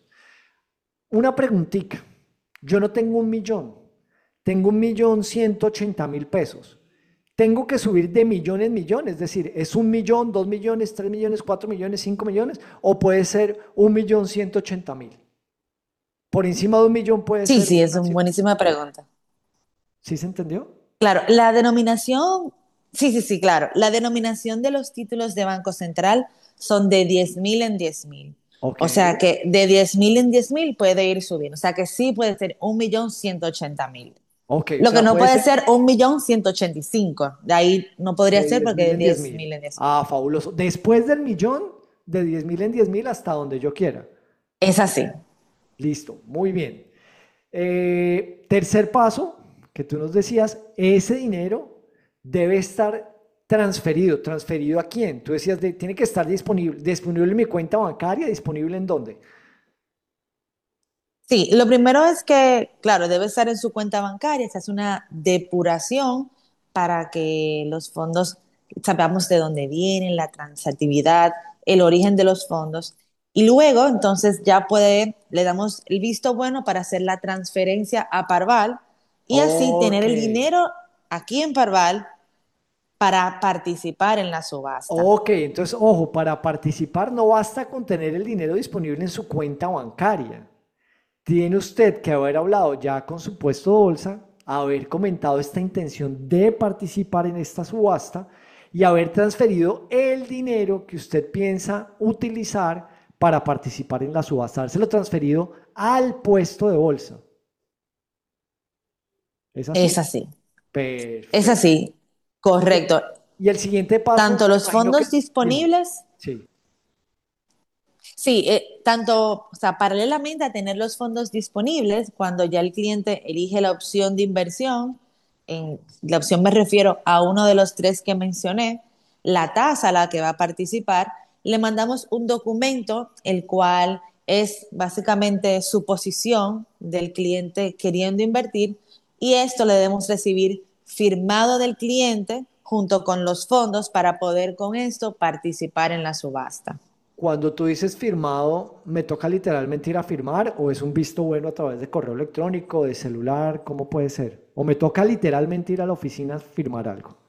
Una preguntita, yo no tengo un millón, tengo un millón ciento ochenta mil pesos. Tengo que subir de millón en millón, es decir, es un millón, dos millones, tres millones, cuatro millones, cinco millones, o puede ser un millón ciento ochenta mil. Por encima de un millón puede Sí, ser sí, es una una cifra. buenísima pregunta. ¿Sí se entendió? Claro, la denominación, sí, sí, sí, claro. La denominación de los títulos de Banco Central son de diez mil en diez mil. Ok. O sea que de diez mil en diez mil puede ir subiendo. O sea que sí puede ser un millón ciento ochenta mil. Ok, o Lo que sea, no puede puede ser ser un millón ciento ochenta y cinco. De ahí no podría de ser diez porque mil de en diez diez mil mil. en diez mil. Ah, fabuloso. Después del millón, de diez mil en diez mil hasta donde yo quiera. Es así. Listo, muy bien. Eh, tercer paso, que tú nos decías, ese dinero debe estar transferido. ¿Transferido a quién? Tú decías, de, tiene que estar disponible, disponible en mi cuenta bancaria, ¿disponible en dónde? Sí, lo primero es que, claro, debe estar en su cuenta bancaria, se hace una depuración para que los fondos, sepamos de dónde vienen, la transactividad, el origen de los fondos. Y luego, entonces, ya puede, le damos el visto bueno para hacer la transferencia a Parval y así tener Ok, el dinero aquí en Parval para participar en la subasta. ok, entonces, ojo, para participar no basta con tener el dinero disponible en su cuenta bancaria. Tiene usted que haber hablado ya con su puesto de bolsa, haber comentado esta intención de participar en esta subasta y haber transferido el dinero que usted piensa utilizar para participar en la subasta, habérselo transferido al puesto de bolsa. ¿Es Es así? así, es Perfecto. así, correcto. Y el siguiente paso, Tanto me los imagino que... fondos Dime. disponibles Sí. Sí, eh, tanto, o sea, paralelamente a tener los fondos disponibles, cuando ya el cliente elige la opción de inversión, en la opción me refiero a uno de los tres que mencioné, la tasa a la que va a participar, le mandamos un documento, el cual es básicamente su posición del cliente queriendo invertir, y esto le debemos recibir firmado del cliente junto con los fondos para poder con esto participar en la subasta. Cuando tú dices firmado, ¿me toca literalmente ir a firmar o es un visto bueno a través de correo electrónico, de celular? ¿Cómo puede ser? ¿O me toca literalmente ir a la oficina a firmar algo?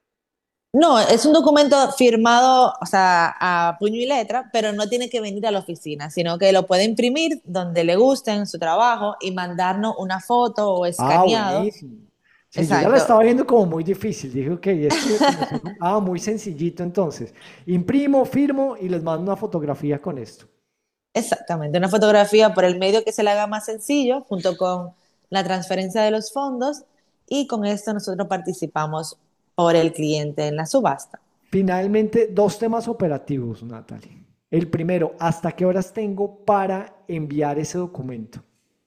No, es un documento firmado, o sea, a puño y letra, pero no tiene que venir a la oficina, sino que lo puede imprimir donde le guste en su trabajo y mandarnos una foto o Ah, escaneado. buenísimo. Sí, yo ya la Exacto, estaba viendo como muy difícil. Dije, ok, esto de como son- ah, muy sencillito entonces. Imprimo, firmo y les mando una fotografía con esto. exactamente. Una fotografía por el medio que se le haga más sencillo, junto con la transferencia de los fondos, y con esto nosotros participamos por el cliente en la subasta. Finalmente, dos temas operativos, Natalie. El primero, ¿hasta qué horas tengo para enviar ese documento?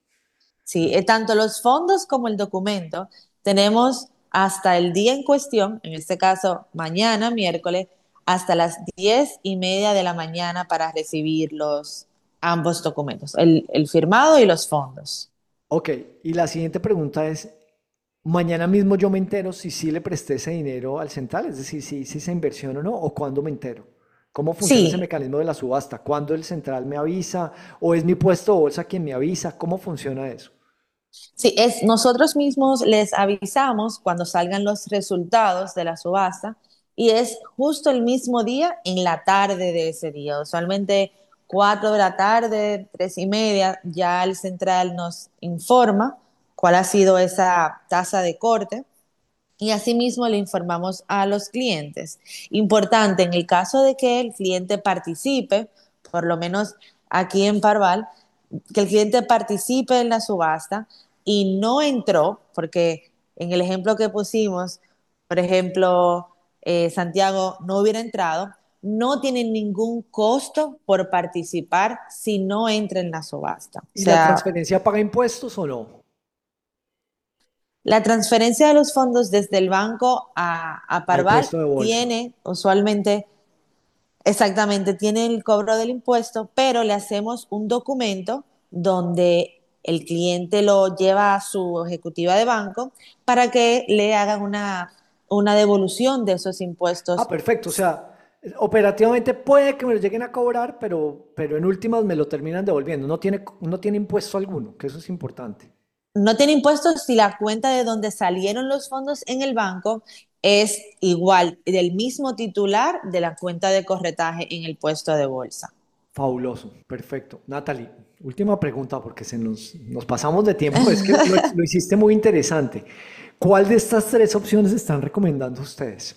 Sí, eh, tanto los fondos como el documento tenemos hasta el día en cuestión, en este caso mañana, miércoles, hasta las diez y media de la mañana para recibir los ambos documentos, el, el firmado y los fondos. Ok, y la siguiente pregunta es, mañana mismo yo me entero si sí le presté ese dinero al central, es decir, si hice esa inversión o no, o cuándo me entero. ¿Cómo funciona ese Sí, mecanismo de la subasta? ¿Cuándo el central me avisa? ¿O es mi puesto de bolsa quien me avisa? ¿Cómo funciona eso? sí, es, nosotros mismos les avisamos cuando salgan los resultados de la subasta, y es justo el mismo día en la tarde de ese día. Usualmente cuatro de la tarde, tres y media, ya el central nos informa cuál ha sido esa tasa de corte, y asimismo le informamos a los clientes. Importante, en el caso de que el cliente participe, por lo menos aquí en Parval, que el cliente participe en la subasta y no entró, porque en el ejemplo que pusimos, por ejemplo, eh, Santiago no hubiera entrado, no tiene ningún costo por participar si no entra en la subasta. O ¿Y la sea, transferencia paga impuestos o no? la transferencia de los fondos desde el banco a, a Al Parval puesto de bolsa. tiene usualmente, exactamente, tiene el cobro del impuesto, pero le hacemos un documento donde el cliente lo lleva a su ejecutiva de banco para que le hagan una, una devolución de esos Ah, impuestos. perfecto. O sea, operativamente puede que me lo lleguen a cobrar, pero, pero en últimas me lo terminan devolviendo. No tiene, no tiene impuesto alguno, que eso es importante. No tiene impuestos si la cuenta de donde salieron los fondos en el banco es igual del mismo titular de la cuenta de corretaje en el puesto de bolsa. Fabuloso, perfecto. Natalie, última pregunta porque se nos, nos pasamos de tiempo. Es que lo, lo hiciste muy interesante. ¿Cuál de estas tres opciones están recomendando ustedes?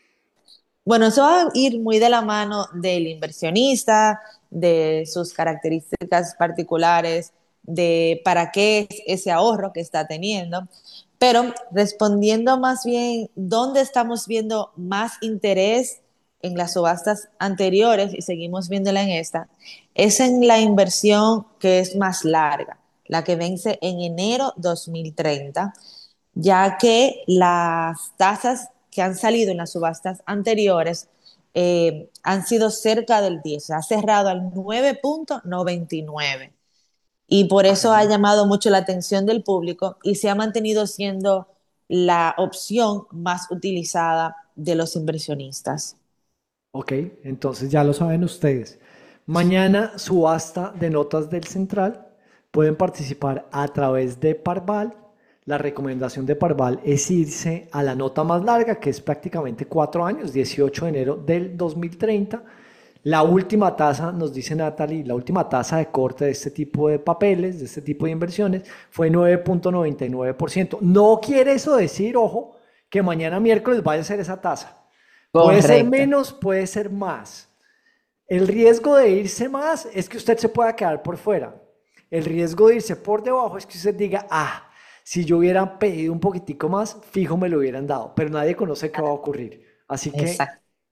Bueno, eso va a ir muy de la mano del inversionista, de sus características particulares, de para qué es ese ahorro que está teniendo. Pero respondiendo más bien, ¿dónde estamos viendo más interés en las subastas anteriores y seguimos viéndola en esta? Es en la inversión que es más larga, la que vence en enero dos mil treinta, ya que las tasas que han salido en las subastas anteriores eh, han sido cerca del diez, se ha cerrado al nueve punto noventa y nueve, y por eso ha llamado mucho la atención del público y se ha mantenido siendo la opción más utilizada de los inversionistas. Ok, entonces ya lo saben ustedes. Mañana subasta de notas del Central. Pueden participar a través de Parval. La recomendación de Parval es irse a la nota más larga, que es prácticamente cuatro años, dieciocho de enero del dos mil treinta. La última tasa, nos dice Natalie, la última tasa de corte de este tipo de papeles, de este tipo de inversiones, fue nueve punto noventa y nueve por ciento. No quiere eso decir, ojo, que mañana miércoles vaya a ser esa tasa. Puede ser Correcto. menos, puede ser más. El riesgo de irse más es que usted se pueda quedar por fuera. El riesgo de irse por debajo es que usted diga, ah, si yo hubiera pedido un poquitico más, fijo me lo hubieran dado, pero nadie conoce qué va a ocurrir. Así que Exacto.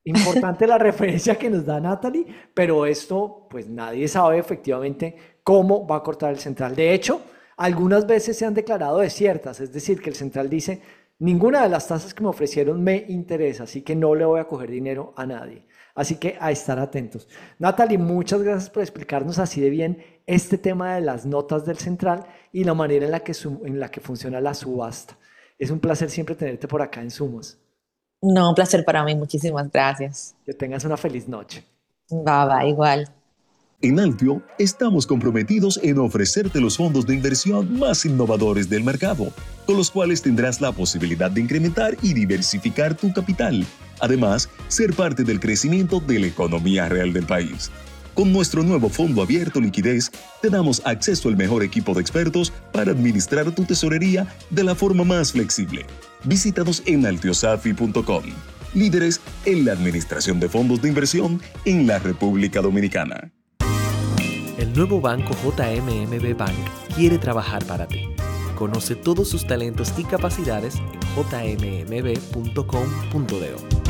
Importante la referencia que nos da Natalie, pero esto, pues nadie sabe efectivamente cómo va a cortar el central. De hecho, algunas veces se han declarado desiertas, es decir, que el central dice, ninguna de las tasas que me ofrecieron me interesa, así que no le voy a coger dinero a nadie. Así que a estar atentos. Natalie, muchas gracias por explicarnos así de bien este tema de las notas del central y la manera en la que, su- en la que funciona la subasta. Es un placer siempre tenerte por acá en Sumos. No, un placer para mí. Muchísimas gracias. Que tengas una feliz noche. Bye, bye, igual. En Altio estamos comprometidos en ofrecerte los fondos de inversión más innovadores del mercado, con los cuales tendrás la posibilidad de incrementar y diversificar tu capital. Además, ser parte del crecimiento de la economía real del país. Con nuestro nuevo fondo abierto liquidez, te damos acceso al mejor equipo de expertos para administrar tu tesorería de la forma más flexible. Visítanos en altiosafi punto com, líderes en la administración de fondos de inversión en la República Dominicana. El nuevo banco J M M B Bank quiere trabajar para ti. Conoce todos sus talentos y capacidades en j m m b punto com punto d o.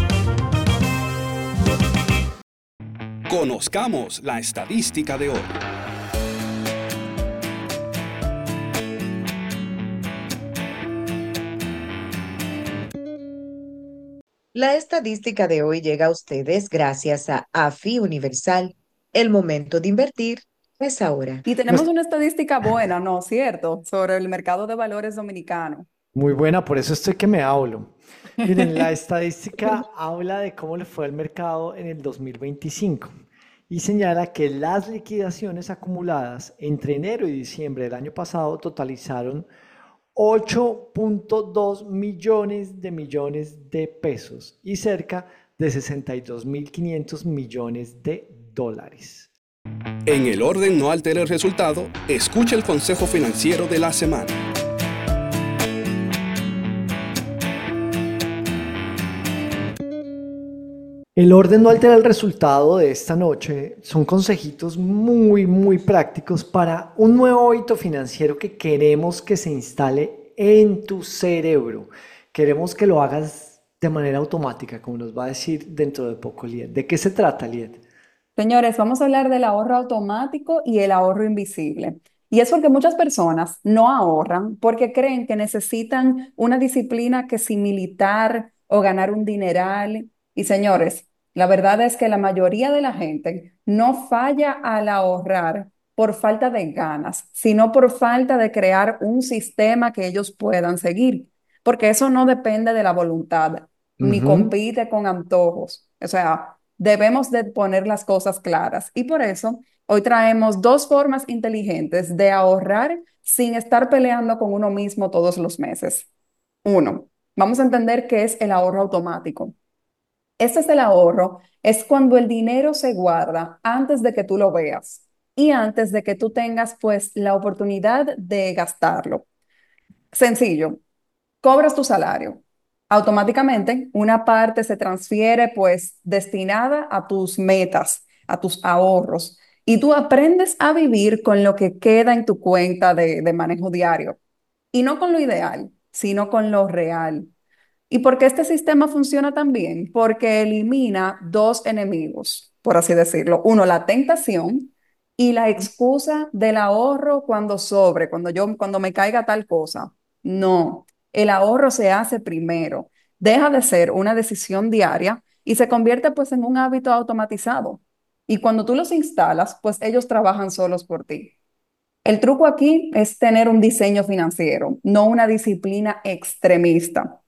Conozcamos la estadística de hoy. La estadística de hoy llega a ustedes gracias a AFI Universal. El momento de invertir es ahora. Y tenemos una estadística buena, ¿no? ¿Cierto? Sobre el mercado de valores dominicano. Muy buena, por eso estoy que me hablo. Miren, la estadística habla de cómo le fue al mercado en el dos mil veinticinco y señala que las liquidaciones acumuladas entre enero y diciembre del año pasado totalizaron ocho punto dos millones de millones de pesos y cerca de sesenta y dos mil quinientos millones de dólares. En el orden no altera el resultado, escucha el consejo financiero de la semana. El orden no altera el resultado de esta noche. Son consejitos muy, muy prácticos para un nuevo hábito financiero que queremos que se instale en tu cerebro. Queremos que lo hagas de manera automática, como nos va a decir dentro de poco Liet. ¿De qué se trata, Liet? Señores, vamos a hablar del ahorro automático y el ahorro invisible. Y es porque muchas personas no ahorran porque creen que necesitan una disciplina que si militar o ganar un dineral. Y señores, la verdad es que la mayoría de la gente no falla al ahorrar por falta de ganas, sino por falta de crear un sistema que ellos puedan seguir, porque eso no depende de la voluntad, ni Ujú. compite con antojos. O sea, debemos de poner las cosas claras. Y por eso hoy traemos dos formas inteligentes de ahorrar sin estar peleando con uno mismo todos los meses. Uno, vamos a entender qué es el ahorro automático. Este es el ahorro, es cuando el dinero se guarda antes de que tú lo veas y antes de que tú tengas pues la oportunidad de gastarlo. Sencillo, cobras tu salario. Automáticamente una parte se transfiere pues destinada a tus metas, a tus ahorros y tú aprendes a vivir con lo que queda en tu cuenta de, de manejo diario y no con lo ideal, sino con lo real. ¿Y por qué este sistema funciona tan bien? Porque elimina dos enemigos, por así decirlo. Uno, la tentación y la excusa del ahorro cuando sobre, cuando yo, cuando me caiga tal cosa. No, el ahorro se hace primero. Deja de ser una decisión diaria y se convierte pues en un hábito automatizado. Y cuando tú los instalas, pues ellos trabajan solos por ti. El truco aquí es tener un diseño financiero, no una disciplina extremista.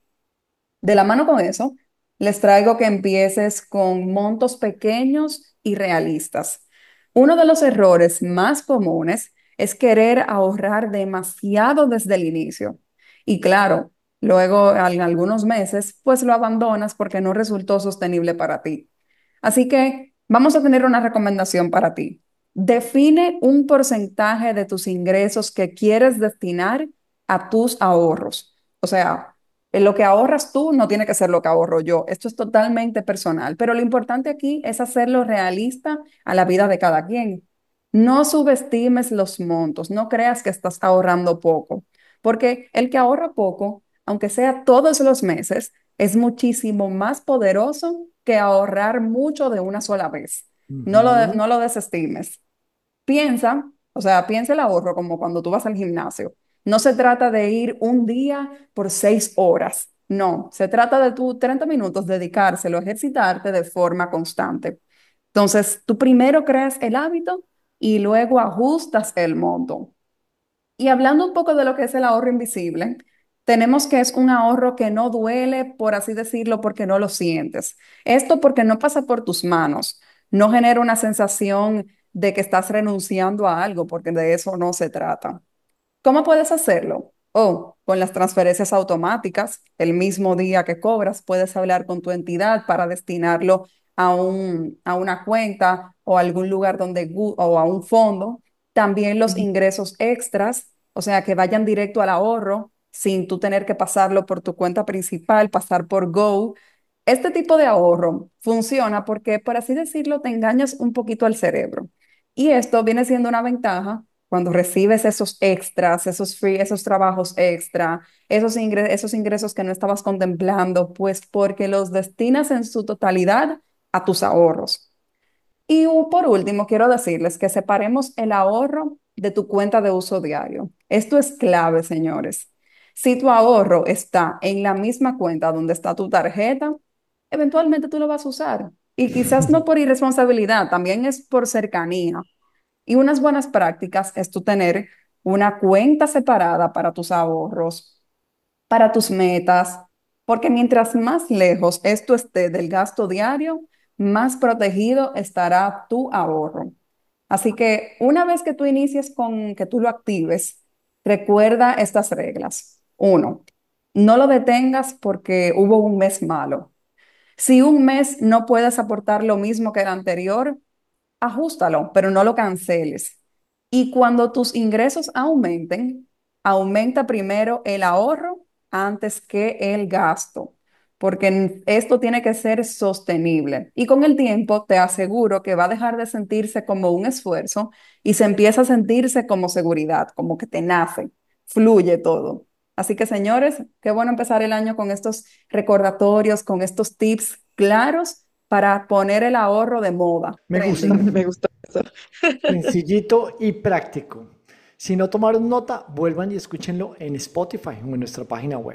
De la mano con eso, les traigo que empieces con montos pequeños y realistas. Uno de los errores más comunes es querer ahorrar demasiado desde el inicio. Y claro, luego en algunos meses, pues lo abandonas porque no resultó sostenible para ti. Así que vamos a tener una recomendación para ti. Define un porcentaje de tus ingresos que quieres destinar a tus ahorros. O sea, eh, lo que ahorras tú no tiene que ser lo que ahorro yo. Esto es totalmente personal, pero lo importante aquí es hacerlo realista a la vida de cada quien. No subestimes los montos, no creas que estás ahorrando poco, porque el que ahorra poco, aunque sea todos los meses, es muchísimo más poderoso que ahorrar mucho de una sola vez. No lo, Ujú. no lo desestimes. Piensa, o sea, piensa el ahorro como cuando tú vas al gimnasio. No se trata de ir un día por seis horas. No, se trata de tú treinta minutos dedicárselo a ejercitarte de forma constante. Entonces, tú primero creas el hábito y luego ajustas el monto. Y hablando un poco de lo que es el ahorro invisible, tenemos que es un ahorro que no duele, por así decirlo, porque no lo sientes. Esto porque no pasa por tus manos, no genera una sensación de que estás renunciando a algo, porque de eso no se trata. ¿Cómo puedes hacerlo? O con las transferencias automáticas, el mismo día que cobras, puedes hablar con tu entidad para destinarlo a un, a una cuenta o a algún lugar donde, gu- o a un fondo. También los ingresos extras, o sea, que vayan directo al ahorro sin tú tener que pasarlo por tu cuenta principal, pasar por Go. Este tipo de ahorro funciona porque, por así decirlo, te engañas un poquito al cerebro. Y esto viene siendo una ventaja cuando recibes esos extras, esos free, esos trabajos extra, esos ingresos, esos ingresos que no estabas contemplando, pues porque los destinas en su totalidad a tus ahorros. Y u- por último, quiero decirles que separemos el ahorro de tu cuenta de uso diario. Esto es clave, señores. Si tu ahorro está en la misma cuenta donde está tu tarjeta, eventualmente tú lo vas a usar. Y quizás no por irresponsabilidad, también es por cercanía. Y unas buenas prácticas es tú tener una cuenta separada para tus ahorros, para tus metas, porque mientras más lejos esto esté del gasto diario, más protegido estará tu ahorro. Así que una vez que tú inicies con que tú lo actives, recuerda estas reglas. Uno, no lo detengas porque hubo un mes malo. Si un mes no puedes aportar lo mismo que el anterior, ajústalo, pero no lo canceles. Y cuando tus ingresos aumenten, aumenta primero el ahorro antes que el gasto, porque n- esto tiene que ser sostenible. Y con el tiempo te aseguro que va a dejar de sentirse como un esfuerzo y se empieza a sentirse como seguridad, como que te nace, fluye todo. Así que, señores, qué bueno empezar el año con estos recordatorios, con estos tips claros para poner el ahorro de moda. Me gusta. Trending. Me gustó eso. Sencillito y práctico. Si no tomaron nota, vuelvan y escúchenlo en Spotify o en nuestra página web.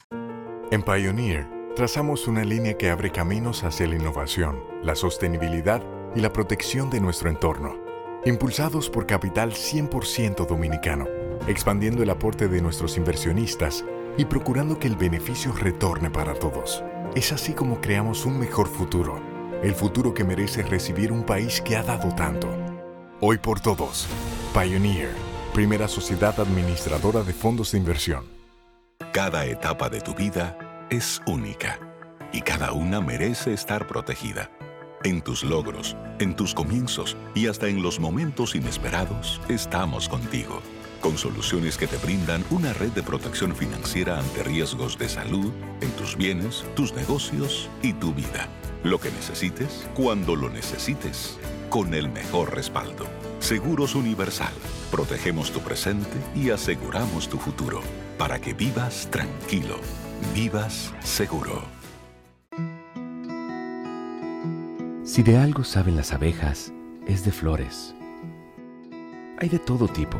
En Pioneer, trazamos una línea que abre caminos hacia la innovación, la sostenibilidad y la protección de nuestro entorno. Impulsados por capital cien por ciento dominicano, expandiendo el aporte de nuestros inversionistas y procurando que el beneficio retorne para todos. Es así como creamos un mejor futuro, el futuro que merece recibir un país que ha dado tanto. Hoy por todos, Pioneer, primera sociedad administradora de fondos de inversión. Cada etapa de tu vida es única y cada una merece estar protegida. En tus logros, en tus comienzos y hasta en los momentos inesperados, estamos contigo. Con soluciones que te brindan una red de protección financiera ante riesgos de salud, en tus bienes, tus negocios y tu vida. Lo que necesites, cuando lo necesites, con el mejor respaldo. Seguros Universal. Protegemos tu presente y aseguramos tu futuro. Para que vivas tranquilo, vivas seguro. Si de algo saben las abejas, es de flores. Hay de todo tipo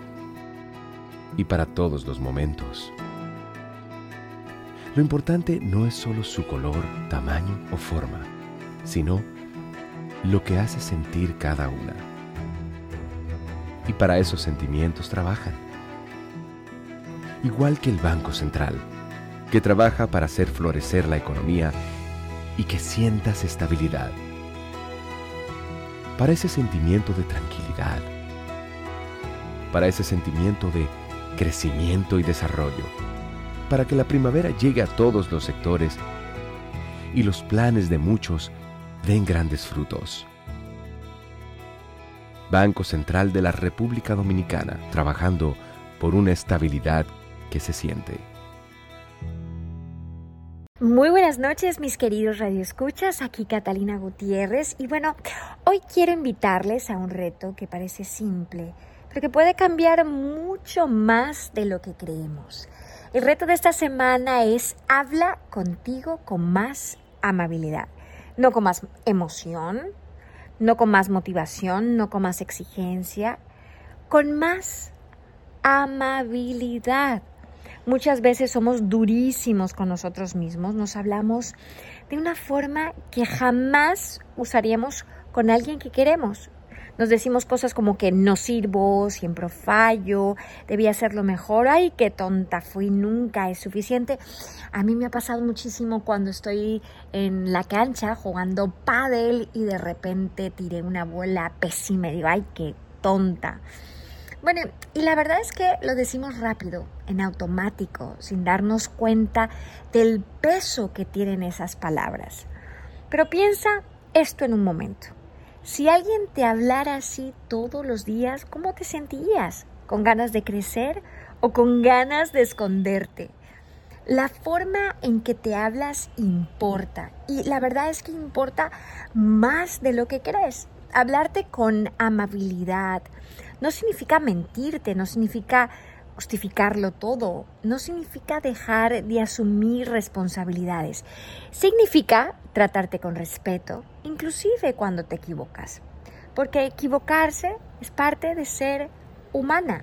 y para todos los momentos. Lo importante no es solo su color, tamaño o forma, sino lo que hace sentir cada una. Y para esos sentimientos trabajan. Igual que el Banco Central, que trabaja para hacer florecer la economía y que sientas estabilidad. Para ese sentimiento de tranquilidad. Para ese sentimiento de crecimiento y desarrollo. Para que la primavera llegue a todos los sectores y los planes de muchos den grandes frutos. Banco Central de la República Dominicana, trabajando por una estabilidad que se siente. Muy buenas noches, mis queridos radioescuchas, aquí Catalina Gutiérrez y bueno, hoy quiero invitarles a un reto que parece simple, pero que puede cambiar mucho más de lo que creemos. El reto de esta semana es habla contigo con más amabilidad. no con más emoción, no con más motivación, no con más exigencia, con más amabilidad. Muchas veces somos durísimos con nosotros mismos, nos hablamos de una forma que jamás usaríamos con alguien que queremos. Nos decimos cosas como que no sirvo, siempre fallo, debía hacerlo mejor, ay, qué tonta fui, nunca es suficiente. A mí me ha pasado muchísimo cuando estoy en la cancha jugando pádel y de repente tiré una bola pésima y digo, ay, qué tonta. Bueno, y la verdad es que lo decimos rápido, en automático, sin darnos cuenta del peso que tienen esas palabras. Pero piensa esto en un momento. Si alguien te hablara así todos los días, ¿cómo te sentirías? ¿Con ganas de crecer o con ganas de esconderte? La forma en que te hablas importa, y la verdad es que importa más de lo que crees. Hablarte con amabilidad no significa mentirte, no significa justificarlo todo, no significa dejar de asumir responsabilidades. Significa tratarte con respeto, inclusive cuando te equivocas. Porque equivocarse es parte de ser humana.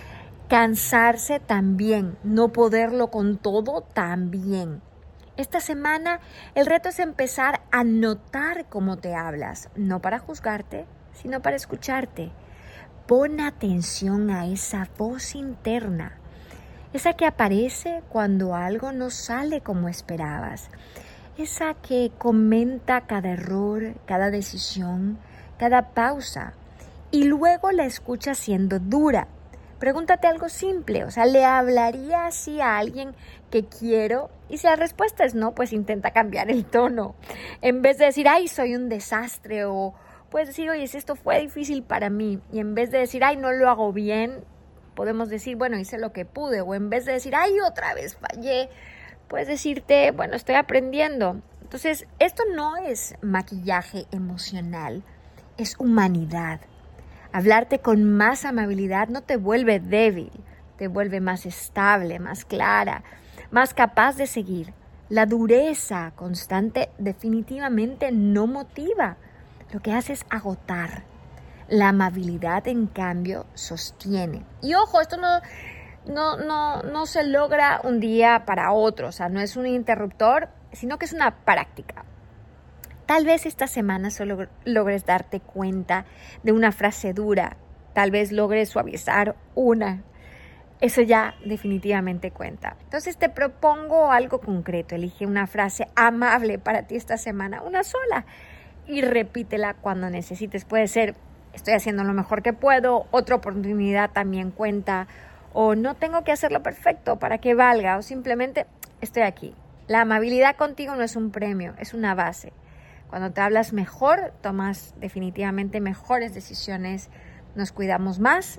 Cansarse también, no poderlo con todo también. Esta semana el reto es empezar a notar cómo te hablas, no para juzgarte, sino para escucharte. Pon atención a esa voz interna, esa que aparece cuando algo no sale como esperabas, esa que comenta cada error, cada decisión, cada pausa, y luego la escucha siendo dura. Pregúntate algo simple, o sea, ¿le hablaría así a alguien que quiero? Y si la respuesta es no, pues intenta cambiar el tono. En vez de decir, ay, soy un desastre, o puedes decir, oye, si esto fue difícil para mí. Y en vez de decir, ay, no lo hago bien, podemos decir, bueno, hice lo que pude. O en vez de decir, ay, otra vez fallé, puedes decirte, bueno, estoy aprendiendo. Entonces, esto no es maquillaje emocional, es humanidad. Hablarte con más amabilidad no te vuelve débil, te vuelve más estable, más clara, más capaz de seguir. La dureza constante definitivamente no motiva. Lo que hace es agotar. La amabilidad, en cambio, sostiene. Y ojo, esto no, no, no, no se logra un día para otro. O sea, no es un interruptor, sino que es una práctica. Tal vez esta semana solo logres darte cuenta de una frase dura. Tal vez logres suavizar una. Eso ya definitivamente cuenta. Entonces te propongo algo concreto. Elige una frase amable para ti esta semana, una sola. Y repítela cuando necesites. Puede ser, estoy haciendo lo mejor que puedo, otra oportunidad también cuenta, o no tengo que hacerlo perfecto para que valga, o simplemente estoy aquí. La amabilidad contigo no es un premio, es una base. Cuando te hablas mejor, tomas definitivamente mejores decisiones, nos cuidamos más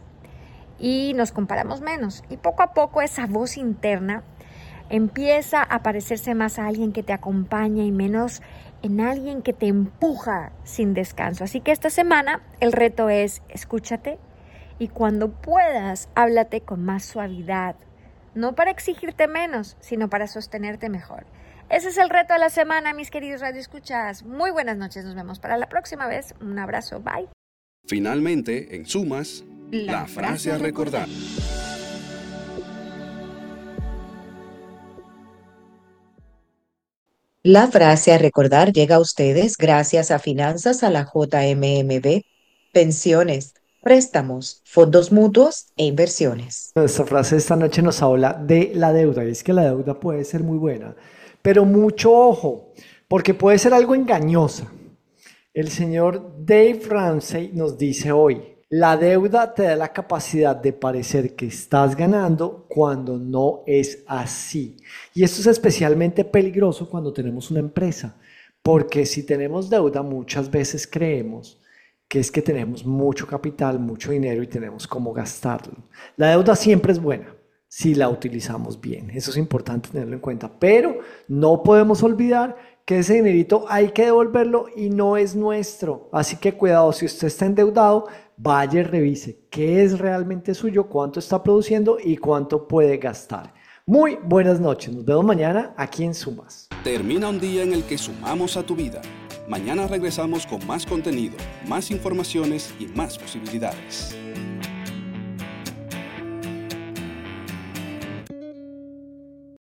y nos comparamos menos. Y poco a poco esa voz interna empieza a parecerse más a alguien que te acompaña y menos en alguien que te empuja sin descanso. Así que esta semana el reto es escúchate y cuando puedas, háblate con más suavidad. No para exigirte menos, sino para sostenerte mejor. Ese es el reto de la semana, mis queridos radioescuchas. Muy buenas noches, nos vemos para la próxima vez. Un abrazo, bye. Finalmente, en Sumas, la, la frase a recordar. La frase a recordar llega a ustedes gracias a Finanzas a la J M M B, pensiones, préstamos, fondos mutuos e inversiones. Esta frase esta noche nos habla de la deuda, y es que la deuda puede ser muy buena, pero mucho ojo, porque puede ser algo engañosa. El señor Dave Ramsey nos dice hoy, la deuda te da la capacidad de parecer que estás ganando cuando no es así. Y esto es especialmente peligroso cuando tenemos una empresa, porque si tenemos deuda muchas veces creemos que es que tenemos mucho capital, mucho dinero y tenemos cómo gastarlo. La deuda siempre es buena si la utilizamos bien, eso es importante tenerlo en cuenta, pero no podemos olvidar que ese dinerito hay que devolverlo y no es nuestro. Así que cuidado, si usted está endeudado, vaya y revise qué es realmente suyo, cuánto está produciendo y cuánto puede gastar. Muy buenas noches, nos vemos mañana aquí en Sumas. Termina un día en el que sumamos a tu vida. Mañana regresamos con más contenido, más informaciones y más posibilidades.